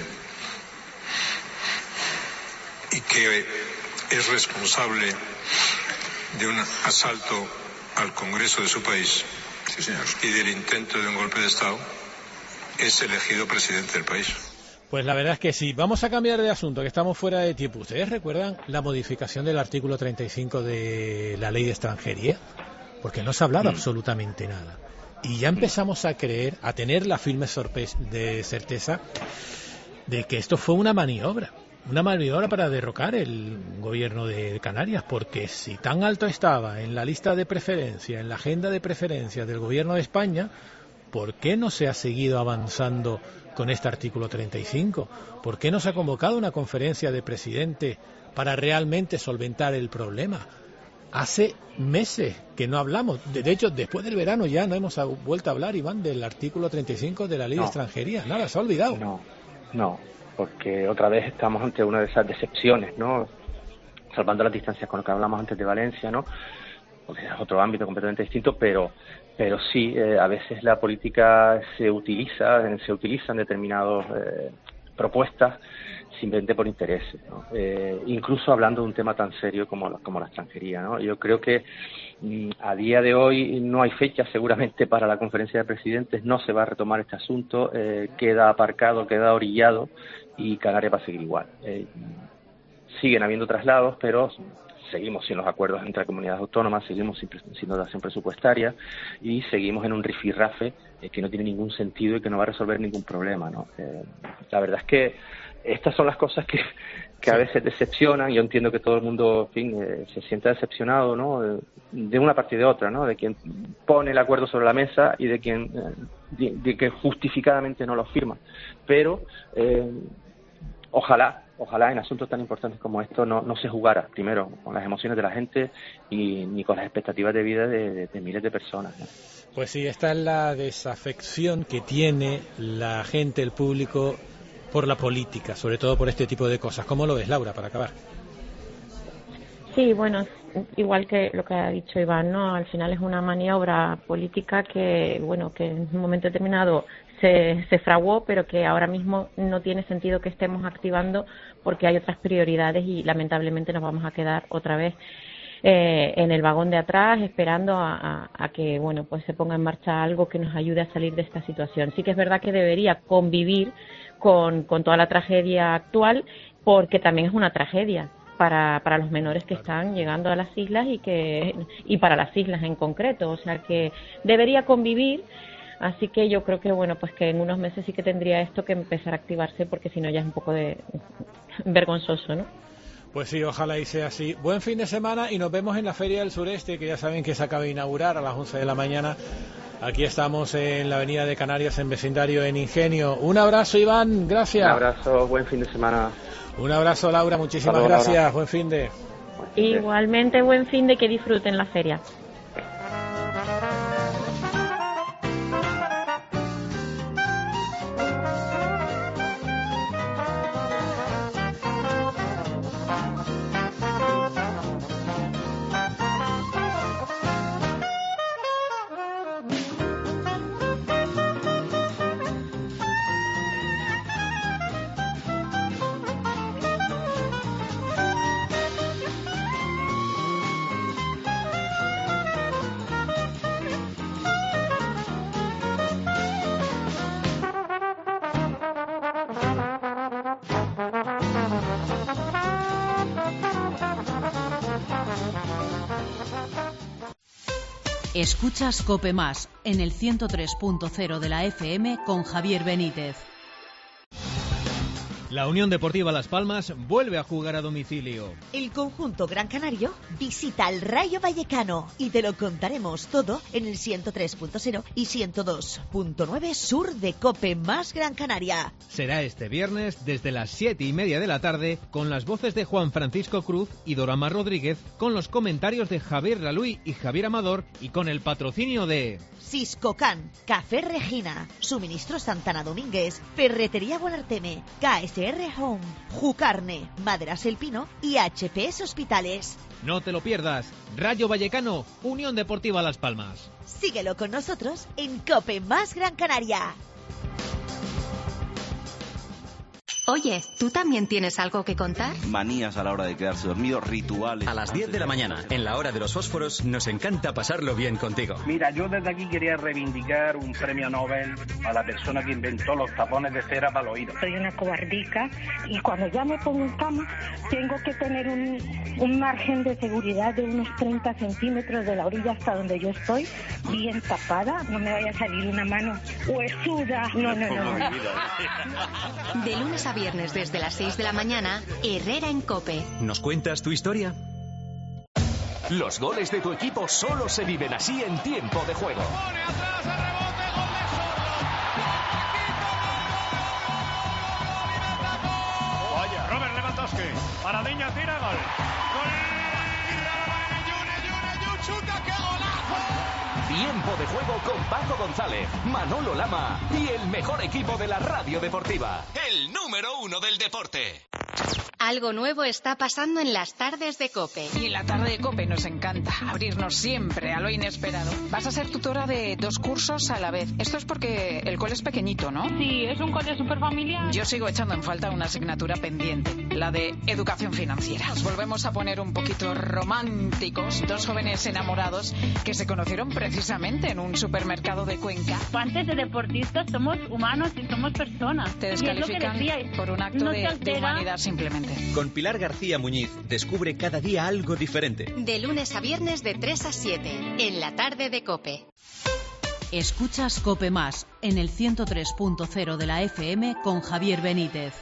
y que es responsable de un asalto al Congreso de su país, sí, señor, y del intento de un golpe de Estado, es elegido presidente del país. Pues la verdad es que sí. Vamos a cambiar de asunto, que estamos fuera de tiempo. ¿Ustedes recuerdan la modificación del artículo 35 de la ley de extranjería? Porque no se ha hablado absolutamente nada. Y ya empezamos a creer, a tener la firme certeza de que esto fue una maniobra para derrocar el gobierno de Canarias, porque si tan alto estaba en la lista de preferencia, en la agenda de preferencias del gobierno de España, ¿por qué no se ha seguido avanzando con este artículo 35? ¿Por qué no se ha convocado una conferencia de presidentes para realmente solventar el problema? Hace meses que no hablamos. De hecho, después del verano ya no hemos vuelto a hablar, Iván, del artículo 35 de la ley de extranjería. Nada, se ha olvidado. No, porque otra vez estamos ante una de esas decepciones, ¿no? Salvando las distancias con lo que hablamos antes de Valencia, ¿no? Porque es otro ámbito completamente distinto, pero sí, a veces la política se utilizan determinadas propuestas simplemente por intereses, ¿no? Incluso hablando de un tema tan serio como la extranjería, ¿no? Yo creo que a día de hoy no hay fecha seguramente para la conferencia de presidentes, no se va a retomar este asunto, queda aparcado, queda orillado y Canarias va a seguir igual. Siguen habiendo traslados, pero seguimos sin los acuerdos entre comunidades autónomas, seguimos sin dotación presupuestaria y seguimos en un rifirrafe que no tiene ningún sentido y que no va a resolver ningún problema, ¿no? La verdad es que estas son las cosas que a veces decepcionan. Yo entiendo que todo el mundo, en fin, se sienta decepcionado, ¿no? De una parte y de otra, ¿no? De quien pone el acuerdo sobre la mesa y de quien justificadamente no lo firma. Pero ojalá en asuntos tan importantes como esto no se jugara, primero, con las emociones de la gente ni con las expectativas de vida de miles de personas, ¿no? Pues sí, esta es la desafección que tiene la gente, el público, por la política, sobre todo por este tipo de cosas. ¿Cómo lo ves, Laura, para acabar? Sí, bueno, igual que lo que ha dicho Iván, ¿no? Al final es una maniobra política que en un momento determinado se fraguó, pero que ahora mismo no tiene sentido que estemos activando porque hay otras prioridades y lamentablemente nos vamos a quedar otra vez en el vagón de atrás esperando a que pues se ponga en marcha algo que nos ayude a salir de esta situación. Sí que es verdad que debería convivir con toda la tragedia actual, porque también es una tragedia para los menores que están llegando a las islas y para las islas en concreto, o sea que debería convivir. Así que yo creo que que en unos meses sí que tendría esto que empezar a activarse, porque si no ya es un poco vergonzoso, ¿no? Pues sí, ojalá y sea así. Buen fin de semana y nos vemos en la Feria del Sureste, que ya saben que se acaba de inaugurar a las 11 de la mañana. Aquí estamos en la Avenida de Canarias, en vecindario en Ingenio. Un abrazo, Iván, gracias. Un abrazo, buen fin de semana. Un abrazo, Laura, muchísimas gracias. Laura. Buen fin de. Igualmente, buen fin de, que disfruten la feria. Escuchas COPE Más en el 103.0 de la FM con Javier Benítez. La Unión Deportiva Las Palmas vuelve a jugar a domicilio. El conjunto Gran Canario visita al Rayo Vallecano y te lo contaremos todo en el 103.0 y 102.9 sur de COPE Más Gran Canaria. Será este viernes desde las 7:30 de la tarde con las voces de Juan Francisco Cruz y Dorama Rodríguez, con los comentarios de Javier Laluy y Javier Amador y con el patrocinio de Siscocan, Café Regina, Suministro Santana Domínguez, Ferretería Guanarteme, KSR Home, Jucarne, Maderas El Pino y HPS Hospitales. No te lo pierdas. Rayo Vallecano, Unión Deportiva Las Palmas. Síguelo con nosotros en COPE Más Gran Canaria. Oye, ¿tú también tienes algo que contar? Manías a la hora de quedarse dormido, rituales. A las 10 de la mañana, en la hora de los fósforos, nos encanta pasarlo bien contigo. Mira, yo desde aquí quería reivindicar un premio Nobel a la persona que inventó los tapones de cera para los oídos. Soy una cobardica y cuando ya me pongo en cama tengo que tener un margen de seguridad de unos 30 centímetros de la orilla hasta donde yo estoy, bien tapada, no me vaya a salir una mano huesuda. No. De lunes a viernes desde las 6 de la mañana, Herrera en COPE. ¿Nos cuentas tu historia? Los goles de tu equipo solo se viven así en tiempo de juego. Vaya, Robert Lewandowski. Paradiña tira, gol. ¡Chuta, qué golazo! Tiempo de juego con Paco González, Manolo Lama y el mejor equipo de la radio deportiva. El número 1 del deporte. Algo nuevo está pasando en las tardes de COPE. Y en la tarde de COPE nos encanta abrirnos siempre a lo inesperado. Vas a ser tutora de 2 cursos a la vez. Esto es porque el cole es pequeñito, ¿no? Sí, es un cole súper familiar. Yo sigo echando en falta una asignatura pendiente, la de educación financiera. Nos volvemos a poner un poquito románticos, 2 jóvenes enamorados que se conocieron precisamente en un supermercado de Cuenca. Antes de deportistas somos humanos y somos personas. Te descalifican por un acto de humanidad simplemente. Con Pilar García Muñiz, descubre cada día algo diferente. De lunes a viernes de 3 a 7, en la tarde de COPE. Escuchas COPE Más, en el 103.0 de la FM con Javier Benítez.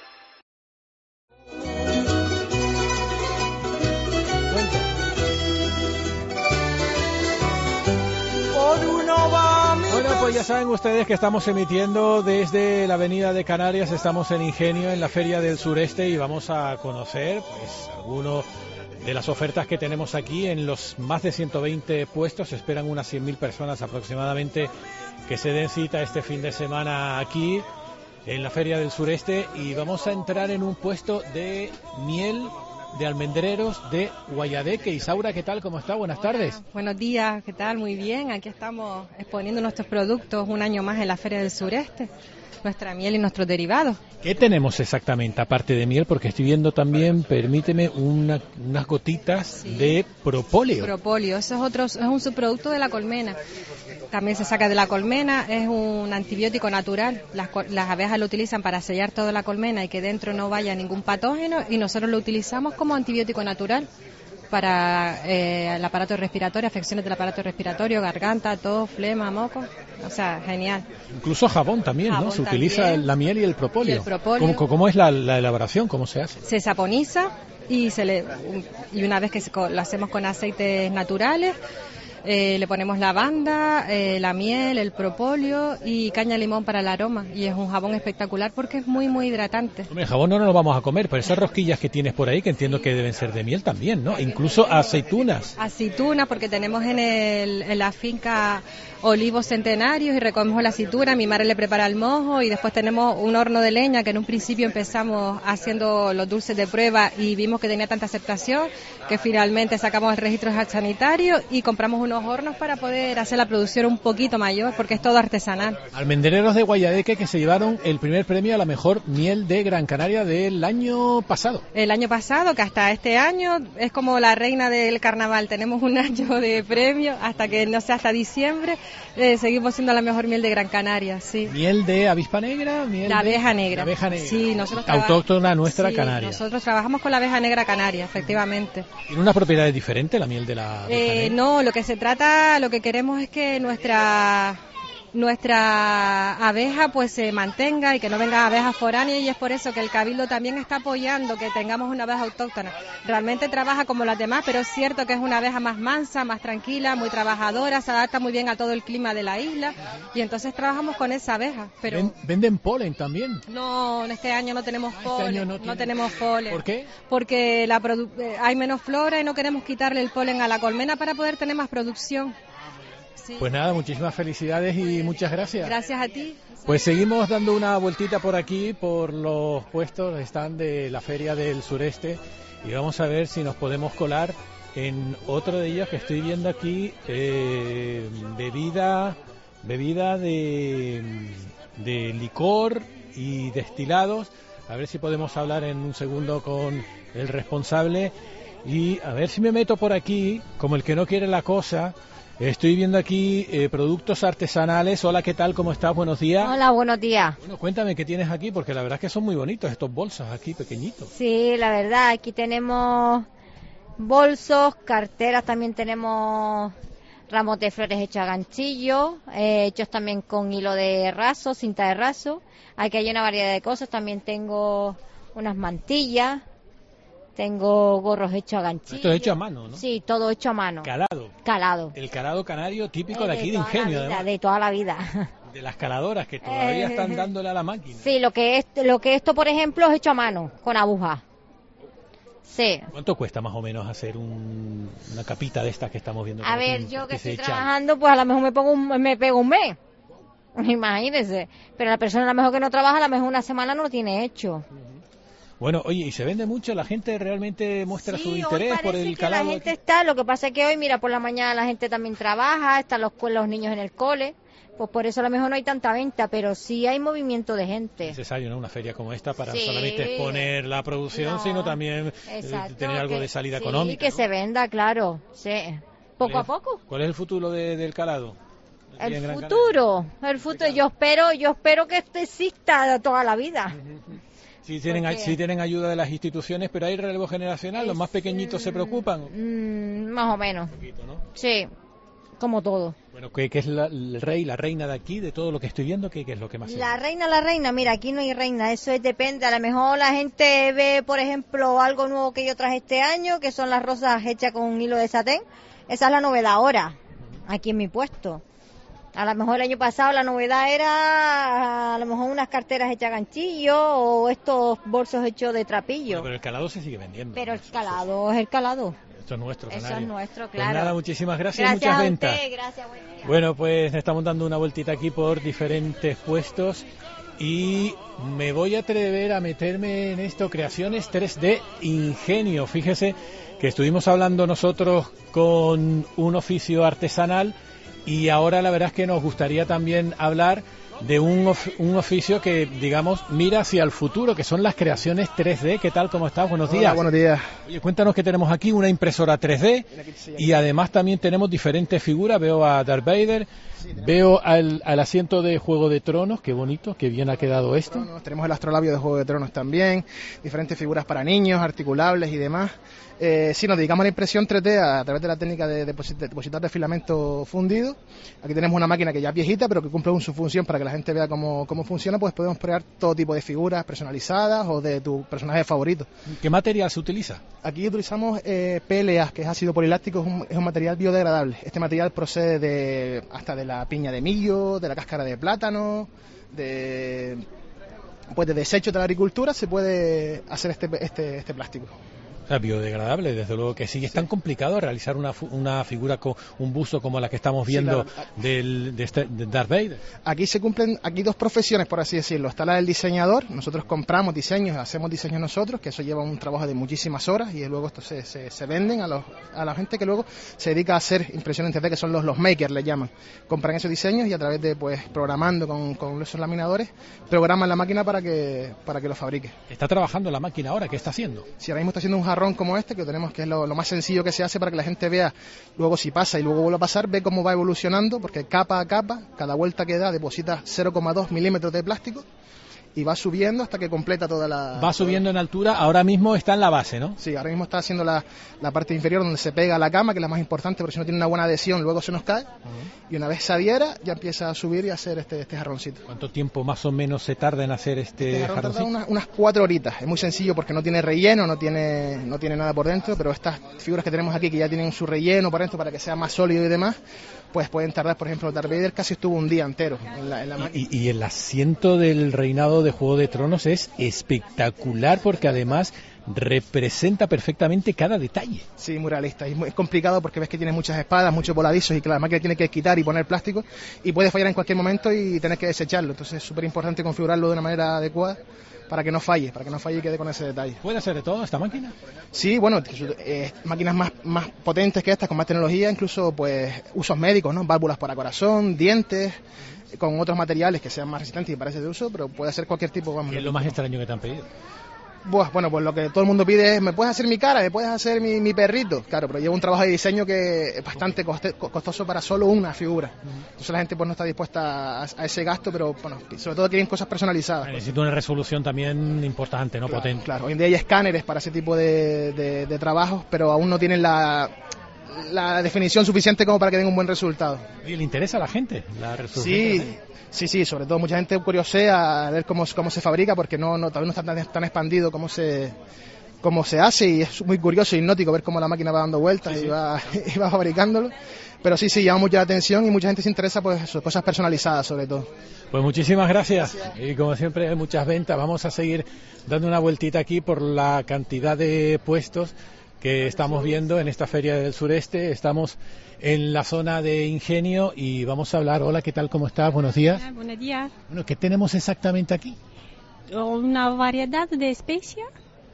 Bueno, pues ya saben ustedes que estamos emitiendo desde la Avenida de Canarias, estamos en Ingenio, en la Feria del Sureste, y vamos a conocer pues algunos de las ofertas que tenemos aquí en los más de 120 puestos. Se esperan unas 100.000 personas aproximadamente que se den cita este fin de semana aquí en la Feria del Sureste, y vamos a entrar en un puesto de miel de almendreros de Guayadeque. Isaura, ¿qué tal? ¿Cómo está? Buenas tardes. Buenos días, ¿qué tal? Muy bien, aquí estamos exponiendo nuestros productos un año más en la Feria del Sureste, nuestra miel y nuestros derivados. ¿Qué tenemos exactamente, aparte de miel? Porque estoy viendo también, permíteme, unas gotitas de propóleo. Propóleo, eso es un subproducto de la colmena. También se saca de la colmena, es un antibiótico natural. Las abejas lo utilizan para sellar toda la colmena y que dentro no vaya ningún patógeno, y nosotros lo utilizamos como antibiótico natural para el aparato respiratorio, afecciones del aparato respiratorio, garganta, tos, flema, moco. O sea, genial. Incluso jabón también, ¿no? Se utiliza la miel y el propóleo. Y el propóleo. ¿Cómo es la elaboración? ¿Cómo se hace? Se saponiza y una vez que lo hacemos con aceites naturales, le ponemos lavanda, la miel, el propóleo y caña de limón para el aroma, y es un jabón espectacular porque es muy muy hidratante. Hombre, el jabón no lo vamos a comer, pero esas rosquillas que tienes por ahí, que entiendo que deben ser de miel también, ¿no? Incluso aceitunas. Aceitunas, porque tenemos en la finca olivos centenarios y recogemos la aceituna, mi madre le prepara el mojo, y después tenemos un horno de leña que en un principio empezamos haciendo los dulces de prueba y vimos que tenía tanta aceptación que finalmente sacamos el registro sanitario y compramos unos hornos para poder hacer la producción un poquito mayor, porque es todo artesanal. Almendreros de Guayadeque, que se llevaron el primer premio a la mejor miel de Gran Canaria del año pasado. El año pasado, que hasta este año es como la reina del carnaval, tenemos un año de premio hasta que no sé, hasta diciembre. Seguimos siendo la mejor miel de Gran Canaria, sí. ¿Miel de avispa negra? La abeja negra. La abeja negra. Sí, nosotros autóctona nuestra, sí, canaria. Nosotros trabajamos con la abeja negra canaria, efectivamente. ¿Tiene unas propiedades diferentes la miel de la abeja negra? No, lo que queremos es que nuestra abeja pues se mantenga y que no vengan abejas foráneas, y es por eso que el Cabildo también está apoyando que tengamos una abeja autóctona. Realmente trabaja como las demás, pero es cierto que es una abeja más mansa, más tranquila, muy trabajadora, se adapta muy bien a todo el clima de la isla, y entonces trabajamos con esa abeja. Pero ¿Venden polen también? No, en este año no tenemos polen. No tenemos polen. ¿Por qué? Porque hay menos flora y no queremos quitarle el polen a la colmena para poder tener más producción. Sí. Pues nada, muchísimas felicidades y muchas gracias. Gracias a ti. Pues seguimos dando una vueltita por aquí, por los puestos, están de la Feria del Sureste, y vamos a ver si nos podemos colar en otro de ellos que estoy viendo aquí, bebida de licor y destilados. A ver si podemos hablar en un segundo con el responsable. Y a ver si me meto por aquí, como el que no quiere la cosa. Estoy viendo aquí productos artesanales. Hola, ¿qué tal? ¿Cómo estás? Buenos días. Hola, buenos días. Bueno, cuéntame qué tienes aquí, porque la verdad es que son muy bonitos estos bolsos aquí, pequeñitos. Sí, la verdad, aquí tenemos bolsos, carteras, también tenemos ramos de flores hechos a ganchillo, hechos también con hilo de raso, cinta de raso. Aquí hay una variedad de cosas. También tengo unas mantillas. Tengo gorros hechos a ganchillo. Esto es hecho a mano, ¿no? Sí, todo hecho a mano. Calado. Calado. El calado canario típico de aquí de Ingenio, además. De toda la vida. De las caladoras que todavía están dándole a la máquina. Sí, lo que esto, por ejemplo, es hecho a mano, con aguja. Sí. ¿Cuánto cuesta más o menos hacer una capita de estas que estamos viendo? A ver, yo que estoy trabajando, pues a lo mejor me pego un mes. Imagínese. Pero la persona a lo mejor que no trabaja, a lo mejor una semana no lo tiene hecho. Bueno, oye, ¿y se vende mucho? ¿La gente realmente muestra su interés por el calado? La gente está, lo que pasa es que hoy, mira, por la mañana la gente también trabaja, están los niños en el cole, pues por eso a lo mejor no hay tanta venta, pero sí hay movimiento de gente. Es necesario, ¿no? Una feria como esta para solamente exponer la producción, sino también tener algo de salida económica. Sí, que se venda, claro, sí. Poco a poco. ¿Cuál es el futuro del calado? El futuro, yo espero que esto exista toda la vida. Sí tienen ayuda de las instituciones, pero hay relevo generacional, los más pequeñitos se preocupan. Más o menos. Un poquito, ¿no? Sí, como todo. Bueno, ¿qué es el rey, la reina de aquí, de todo lo que estoy viendo? ¿Qué es lo que más se ve? La reina, mira, aquí no hay reina, eso depende. A lo mejor la gente ve, por ejemplo, algo nuevo que yo traje este año, que son las rosas hechas con un hilo de satén. Esa es la novedad ahora, aquí en mi puesto. A lo mejor el año pasado la novedad era a lo mejor unas carteras hechas a ganchillo o estos bolsos hechos de trapillo. Bueno, pero el calado se sigue vendiendo. Pero el calado es el calado. Esto es nuestro, Eso canario. Es nuestro, Pues claro. nada, muchísimas gracias y muchas ventas. Gracias, buen día. Bueno, pues estamos dando una vueltita aquí por diferentes puestos y me voy a atrever a meterme en esto, creaciones 3D Ingenio. Fíjese que estuvimos hablando nosotros con un oficio artesanal. Y ahora la verdad es que nos gustaría también hablar de un oficio que, digamos, mira hacia el futuro, que son las creaciones 3D. ¿Qué tal? ¿Cómo estás? Buenos días. Hola, buenos días. Oye, cuéntanos que tenemos aquí una impresora 3D y además también tenemos diferentes figuras. Veo a Darth Vader, veo al asiento de Juego de Tronos. Qué bonito, qué bien ha quedado esto. Tenemos el astrolabio de Juego de Tronos también, diferentes figuras para niños, articulables y demás. Sí, nos dedicamos a la impresión 3D a través de la técnica de depositar de filamento fundido. Aquí tenemos una máquina que ya es viejita, pero que cumple su función para que la gente vea cómo funciona. Pues podemos crear todo tipo de figuras personalizadas o de tu personaje favorito. ¿Qué material se utiliza? Aquí utilizamos PLA, que es ácido poliláctico, es un material biodegradable. Este material procede hasta de la piña de millo, de la cáscara de plátano, de desechos de la agricultura se puede hacer este plástico. Biodegradable, desde luego que sí. Es tan complicado realizar una figura con un busto como la que estamos viendo, sí, claro, de Darth Vader. Aquí se cumplen dos profesiones, por así decirlo. Está la del diseñador. Nosotros compramos diseños, hacemos diseños nosotros, que eso lleva un trabajo de muchísimas horas y luego esto se venden a la gente que luego se dedica a hacer impresiones en 3D, que son los makers, le llaman. Compran esos diseños y a través de, programando con esos laminadores, programan la máquina para que lo fabrique. ¿Está trabajando la máquina ahora? ¿Qué está haciendo? Sí, ahora mismo está haciendo un jarrón como este, que tenemos, que es lo más sencillo que se hace para que la gente vea, luego si pasa y luego vuelve a pasar, ve cómo va evolucionando, porque capa a capa, cada vuelta que da deposita 0,2 milímetros de plástico y va subiendo hasta que completa toda la... Va subiendo en altura, ahora mismo está en la base, ¿no? Sí, ahora mismo está haciendo la parte inferior donde se pega a la cama, que es la más importante, porque si no tiene una buena adhesión luego se nos cae, y una vez se adhiera ya empieza a subir y a hacer este jarroncito. ¿Cuánto tiempo más o menos se tarda en hacer este jarroncito? Tarda unas 4 horitas, es muy sencillo porque no tiene relleno, no tiene nada por dentro, pero estas figuras que tenemos aquí que ya tienen su relleno por dentro para que sea más sólido y demás, pues pueden tardar, por ejemplo, Darth Vader casi estuvo un día entero en la máquina. Y el asiento del reinado de Juego de Tronos es espectacular porque además representa perfectamente cada detalle. Sí, muy realista. Y es complicado porque ves que tiene muchas espadas, muchos voladizos y que la máquina tiene que quitar y poner plástico y puede fallar en cualquier momento y tener que desecharlo. Entonces es súper importante configurarlo de una manera adecuada para que no falle y quede con ese detalle. ¿Puede hacer de todo esta máquina? Sí, bueno, máquinas más potentes que estas, con más tecnología, incluso pues usos médicos, ¿no? Válvulas para corazón, dientes, con otros materiales que sean más resistentes y para ese uso, pero puede hacer cualquier tipo. Vamos, ¿Qué es lo más extraño que te han pedido? Bueno, pues lo que todo el mundo pide es, ¿me puedes hacer mi cara? ¿Me puedes hacer mi perrito? Claro, pero lleva un trabajo de diseño que es bastante costoso para solo una figura. Entonces la gente pues no está dispuesta a ese gasto, pero bueno, sobre todo quieren cosas personalizadas. Necesita una resolución también importante, ¿no? Claro, potente. Claro, hoy en día hay escáneres para ese tipo de trabajos, pero aún no tienen la definición suficiente como para que den un buen resultado. ¿Y le interesa a la gente la resolución? Sí, sobre todo mucha gente curiosea a ver cómo se fabrica porque todavía no está tan expandido como se hace y es muy curioso y hipnótico ver cómo la máquina va dando vueltas y va fabricándolo. Pero sí, llama mucha la atención y mucha gente se interesa pues eso, cosas personalizadas sobre todo. Pues muchísimas gracias. Y como siempre hay muchas ventas, vamos a seguir dando una vueltita aquí por la cantidad de puestos que estamos viendo en esta Feria del Sureste. Estamos en la zona de Ingenio y vamos a hablar. Hola, ¿qué tal? ¿Cómo estás? Buenos días. Hola, buenos días. Bueno, ¿qué tenemos exactamente aquí? Una variedad de especias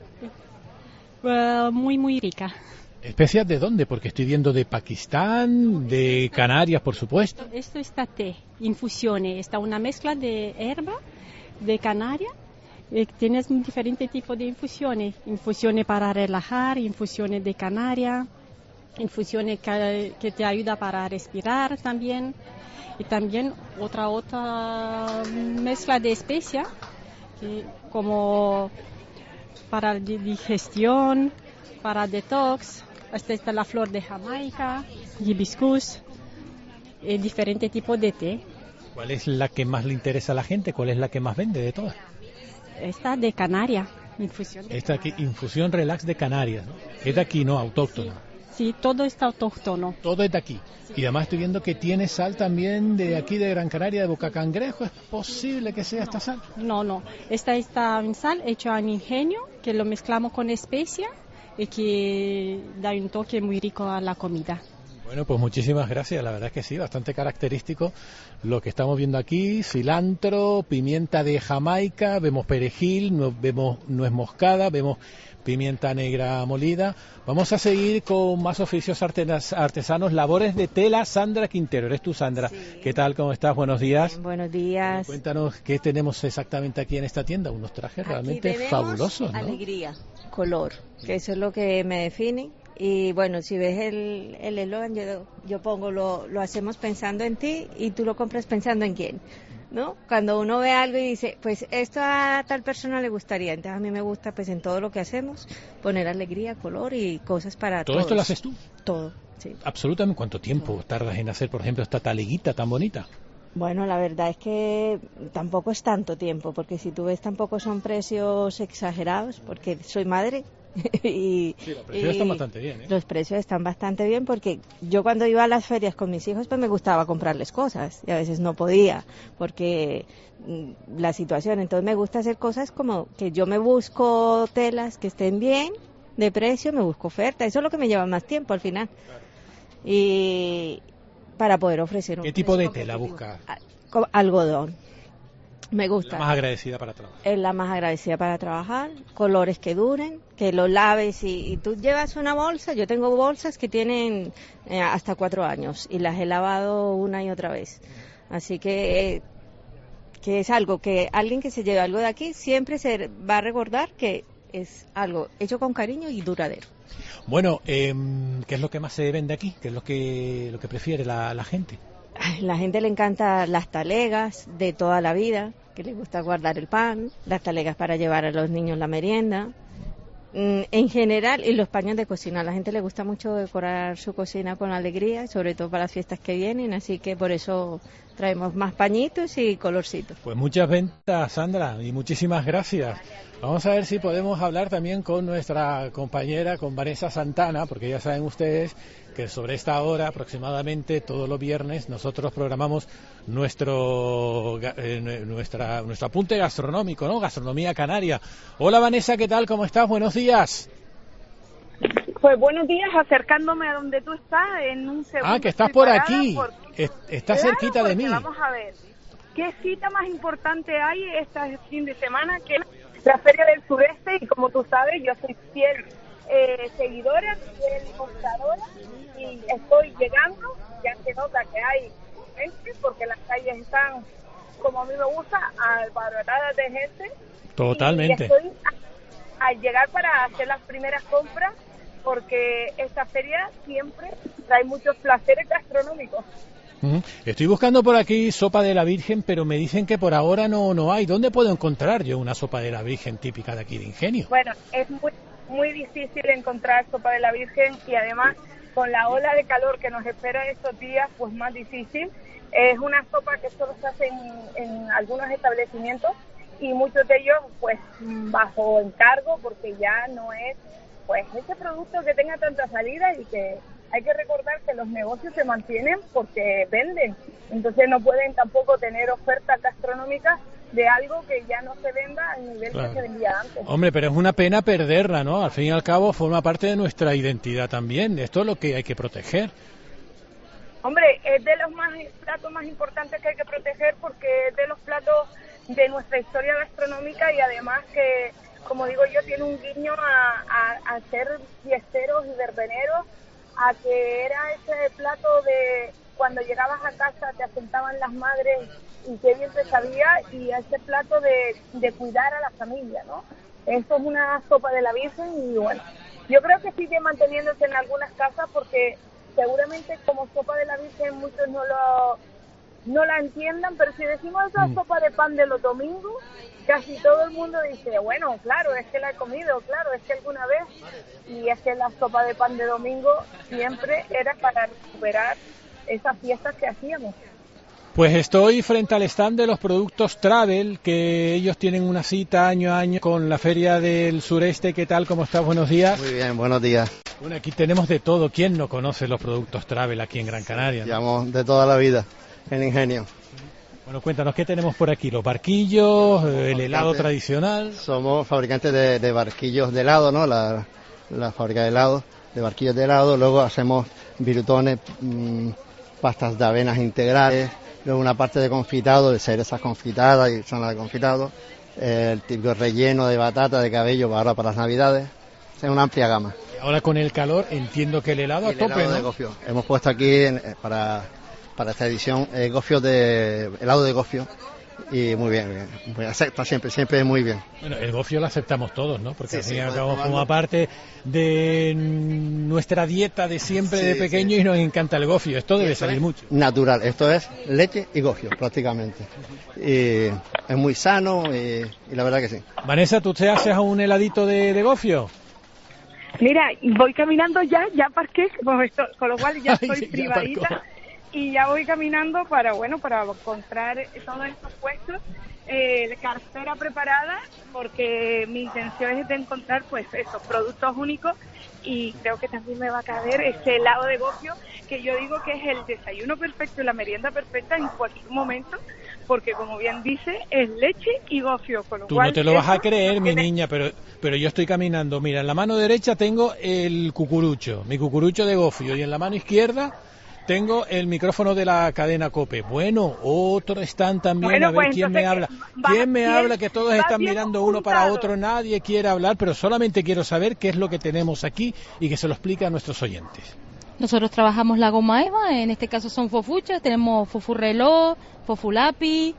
muy, muy rica. ¿Especias de dónde? Porque estoy viendo de Pakistán, de Canarias, por supuesto. Esto está té, infusiones. Está una mezcla de herba de Canarias. Tienes un diferente tipo de infusiones para relajar, infusiones de Canarias, infusiones que te ayuda para respirar también, y también otra mezcla de especias como para digestión, para detox. Esta está la flor de Jamaica, hibiscus, diferentes tipos de té. ¿Cuál es la que más le interesa a la gente? ¿Cuál es la que más vende de todas? Esta de Canarias, infusión. Esta aquí, infusión relax de Canarias, ¿no? Es de aquí, ¿no? Autóctona. Sí, todo está autóctono. Todo es de aquí. Sí. Y además estoy viendo que tiene sal también de aquí de Gran Canaria, de Boca Cangrejo. ¿Es posible que sea esta sal? No. Esta está en sal hecha en Ingenio, que lo mezclamos con especia y que da un toque muy rico a la comida. Bueno, pues muchísimas gracias, la verdad es que sí, bastante característico lo que estamos viendo aquí, cilantro, pimienta de Jamaica, vemos perejil, vemos nuez moscada, vemos pimienta negra molida. Vamos a seguir con más oficios artesanos, labores de tela. Sandra Quintero, eres tú, Sandra. Sí. ¿Qué tal? ¿Cómo estás? Buenos días. Bien, buenos días. Cuéntanos qué tenemos exactamente aquí en esta tienda, unos trajes aquí realmente fabulosos, ¿no? Alegría, color, que eso es lo que me define. Y bueno, si ves el eslogan, yo pongo lo hacemos pensando en ti y tú lo compras pensando en quién, ¿no? Cuando uno ve algo y dice, pues esto a tal persona le gustaría, entonces a mí me gusta pues en todo lo que hacemos poner alegría, color y cosas para todos. ¿Todo esto lo haces tú? Todo, sí. Absolutamente. ¿Cuánto tiempo tardas en hacer, por ejemplo, esta taleguita tan bonita? Bueno, la verdad es que tampoco es tanto tiempo, porque si tú ves tampoco son precios exagerados, porque soy madre. Sí, los precios están bastante bien, ¿eh? Los precios están bastante bien porque yo cuando iba a las ferias con mis hijos pues me gustaba comprarles cosas y a veces no podía porque la situación, entonces me gusta hacer cosas como que yo me busco telas que estén bien de precio, me busco oferta, eso es lo que me lleva más tiempo al final. Claro. Y para poder ofrecer un ¿Qué tipo de tela buscas? Algodón. Me gusta. La más agradecida para trabajar. Es la más agradecida para trabajar, colores que duren, que lo laves y tú llevas una bolsa, yo tengo bolsas que tienen hasta 4 años y las he lavado una y otra vez. Así que es algo que alguien que se lleve algo de aquí siempre se va a recordar que es algo hecho con cariño y duradero. Bueno, ¿qué es lo que más se vende aquí? ¿Qué es lo que prefiere la gente? La gente le encanta las talegas de toda la vida, que le gusta guardar el pan, las talegas para llevar a los niños la merienda, en general, y los paños de cocina. A la gente le gusta mucho decorar su cocina con alegría, sobre todo para las fiestas que vienen, así que por eso traemos más pañitos y colorcitos. Pues muchas ventas, Sandra, y muchísimas gracias. Vamos a ver si podemos hablar también con nuestra compañera, con Vanessa Santana, porque ya saben ustedes que sobre esta hora aproximadamente todos los viernes nosotros programamos nuestro apunte gastronómico, ¿no? Gastronomía canaria. Hola Vanessa, ¿qué tal? ¿Cómo estás? Buenos días. Pues buenos días, acercándome a donde tú estás en un segundo. Ah, que estás por aquí, estás cerquita de mí. Vamos a ver, ¿qué cita más importante hay este fin de semana que la Feria del Sureste? Y como tú sabes, yo soy fiel seguidora, fiel compradora, y estoy llegando, ya se nota que hay gente, porque las calles están, como a mí me gusta, abarrotadas de gente. Totalmente. Y estoy al llegar para hacer las primeras compras, porque esta feria siempre trae muchos placeres gastronómicos. Estoy buscando por aquí sopa de la Virgen, pero me dicen que por ahora no hay. ¿Dónde puedo encontrar yo una sopa de la Virgen típica de aquí de Ingenio? Bueno, es muy difícil encontrar sopa de la Virgen, y además con la ola de calor que nos espera estos días, pues más difícil. Es una sopa que solo se hace en algunos establecimientos, y muchos de ellos pues bajo encargo, porque ya no es pues ese producto que tenga tanta salida, y que hay que recordar que los negocios se mantienen porque venden, entonces no pueden tampoco tener ofertas gastronómicas de algo que ya no se venda al nivel que se vendía antes. Hombre, pero es una pena perderla, ¿no? Al fin y al cabo forma parte de nuestra identidad también. Esto es lo que hay que proteger. Hombre, es de los platos más importantes que hay que proteger, porque es de los platos de nuestra historia gastronómica, y además que, como digo yo, tiene un guiño a ser fiesteros y verbeneros, a que era ese plato de cuando llegabas a casa te asentaban las madres y qué bien te sabía, y ese plato de cuidar a la familia, ¿no? Esto es una sopa de la Virgen, y bueno, yo creo que sigue manteniéndose en algunas casas, porque seguramente como sopa de la Virgen muchos no la entiendan, pero si decimos esa sopa de pan de los domingos, casi todo el mundo dice, bueno, claro, es que la he comido, claro, es que alguna vez, y es que la sopa de pan de domingo siempre era para recuperar esas fiestas que hacíamos. Pues estoy frente al stand de los productos Travel, que ellos tienen una cita año a año con la Feria del Sureste. ¿Qué tal? ¿Cómo estás? Buenos días. Muy bien, buenos días. Bueno, aquí tenemos de todo. ¿Quién no conoce los productos Travel aquí en Gran Canaria, ¿no? Llevamos de toda la vida en Ingenio. Bueno, cuéntanos, ¿qué tenemos por aquí? Los barquillos, el helado tradicional. Somos fabricantes de barquillos de helado, ¿no? La fábrica de helado, de barquillos de helado. Luego hacemos virutones, pastas de avenas integrales. Luego una parte de confitado, de cerezas confitadas y son las de confitado. El típico relleno de batata, de cabello para las navidades. Es una amplia gama. Y ahora con el calor entiendo que el helado a tope, helado, ¿no? De gofio. Hemos puesto aquí para esta edición helado de gofio, y muy bien, acepta siempre muy bien. Bueno, el gofio lo aceptamos todos, ¿no? Porque al fin y al cabo forma parte de nuestra dieta de siempre, de pequeño, y nos encanta el gofio. Esto debe salir mucho. Natural, esto es leche y gofio prácticamente. Y es muy sano, y la verdad que sí. Vanessa, ¿tú te haces un heladito de gofio? Mira, voy caminando ya parqué, con lo cual ya estoy privadita. Y ya voy caminando para encontrar todos estos puestos, cartera preparada, porque mi intención es de encontrar pues esos productos únicos, y creo que también me va a caber ese helado de gofio, que yo digo que es el desayuno perfecto y la merienda perfecta en cualquier momento, porque como bien dice, es leche y gofio. Con lo Tú cual, no te lo vas a creer, mi niña, pero yo estoy caminando. Mira, en la mano derecha tengo el cucurucho, mi cucurucho de gofio, y en la mano izquierda tengo el micrófono de la cadena COPE. Bueno, otro stand también, bueno, a ver pues quién me habla. ¿Quién me habla? Que todos están mirando uno para otro, nadie quiere hablar, pero solamente quiero saber qué es lo que tenemos aquí y que se lo explique a nuestros oyentes. Nosotros trabajamos la goma eva, en este caso son fofuchas, tenemos fofurreloj, fofulapi,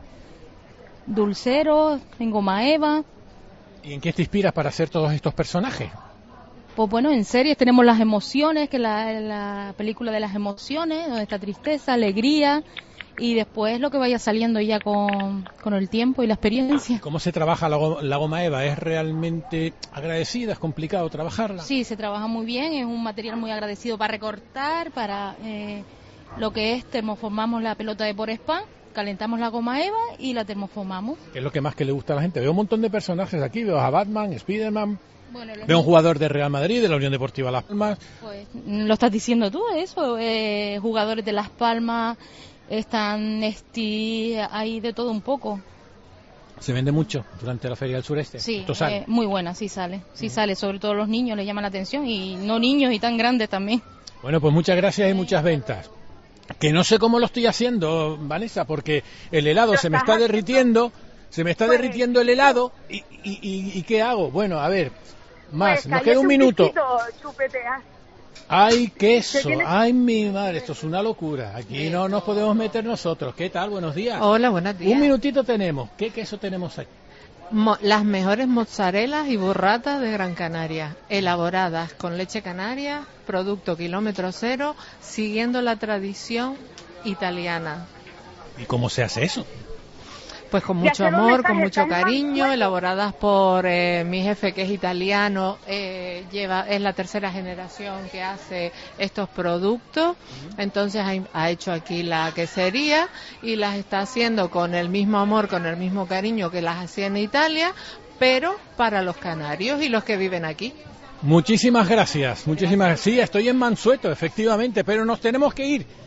dulceros, en goma eva. ¿Y en qué te inspiras para hacer todos estos personajes? Pues bueno, en series tenemos Las Emociones, que es la película de las emociones, donde está tristeza, alegría, y después lo que vaya saliendo ya con el tiempo y la experiencia. ¿Cómo se trabaja la goma eva? ¿Es realmente agradecida? ¿Es complicado trabajarla? Sí, se trabaja muy bien, es un material muy agradecido para recortar, para lo que es termoformamos la pelota de por spam, calentamos la goma eva y la termoformamos. ¿Qué es lo que más que le gusta a la gente? Veo un montón de personajes aquí, veo a Batman, Spiderman, bueno, veo un jugador de Real Madrid, de la Unión Deportiva Las Palmas. Pues lo estás diciendo tú, eso, jugadores de Las Palmas, están hay de todo un poco. ¿Se vende mucho durante la Feria del Sureste? Sí, muy buena, sí sale, sobre todo los niños les llama la atención, y no niños y tan grandes también. Bueno, pues muchas gracias y muchas ventas. Que no sé cómo lo estoy haciendo, Vanessa, porque el helado se me está derritiendo, el helado, y ¿qué hago? Bueno, a ver, más, nos queda un minuto. ¡Ay, queso! ¡Ay, mi madre! Esto es una locura. Aquí no nos podemos meter nosotros. ¿Qué tal? Buenos días. Hola, buenos días. Un minutito tenemos. ¿Qué queso tenemos aquí? Las mejores mozzarelas y burratas de Gran Canaria, elaboradas con leche canaria, producto kilómetro cero, siguiendo la tradición italiana. ¿Y cómo se hace eso? Pues con mucho amor, con mucho cariño, elaboradas por mi jefe, que es italiano, es la tercera generación que hace estos productos, entonces ha hecho aquí la quesería y las está haciendo con el mismo amor, con el mismo cariño que las hacía en Italia, pero para los canarios y los que viven aquí. Muchísimas gracias, Sí, estoy en Mansueto, efectivamente, pero nos tenemos que ir.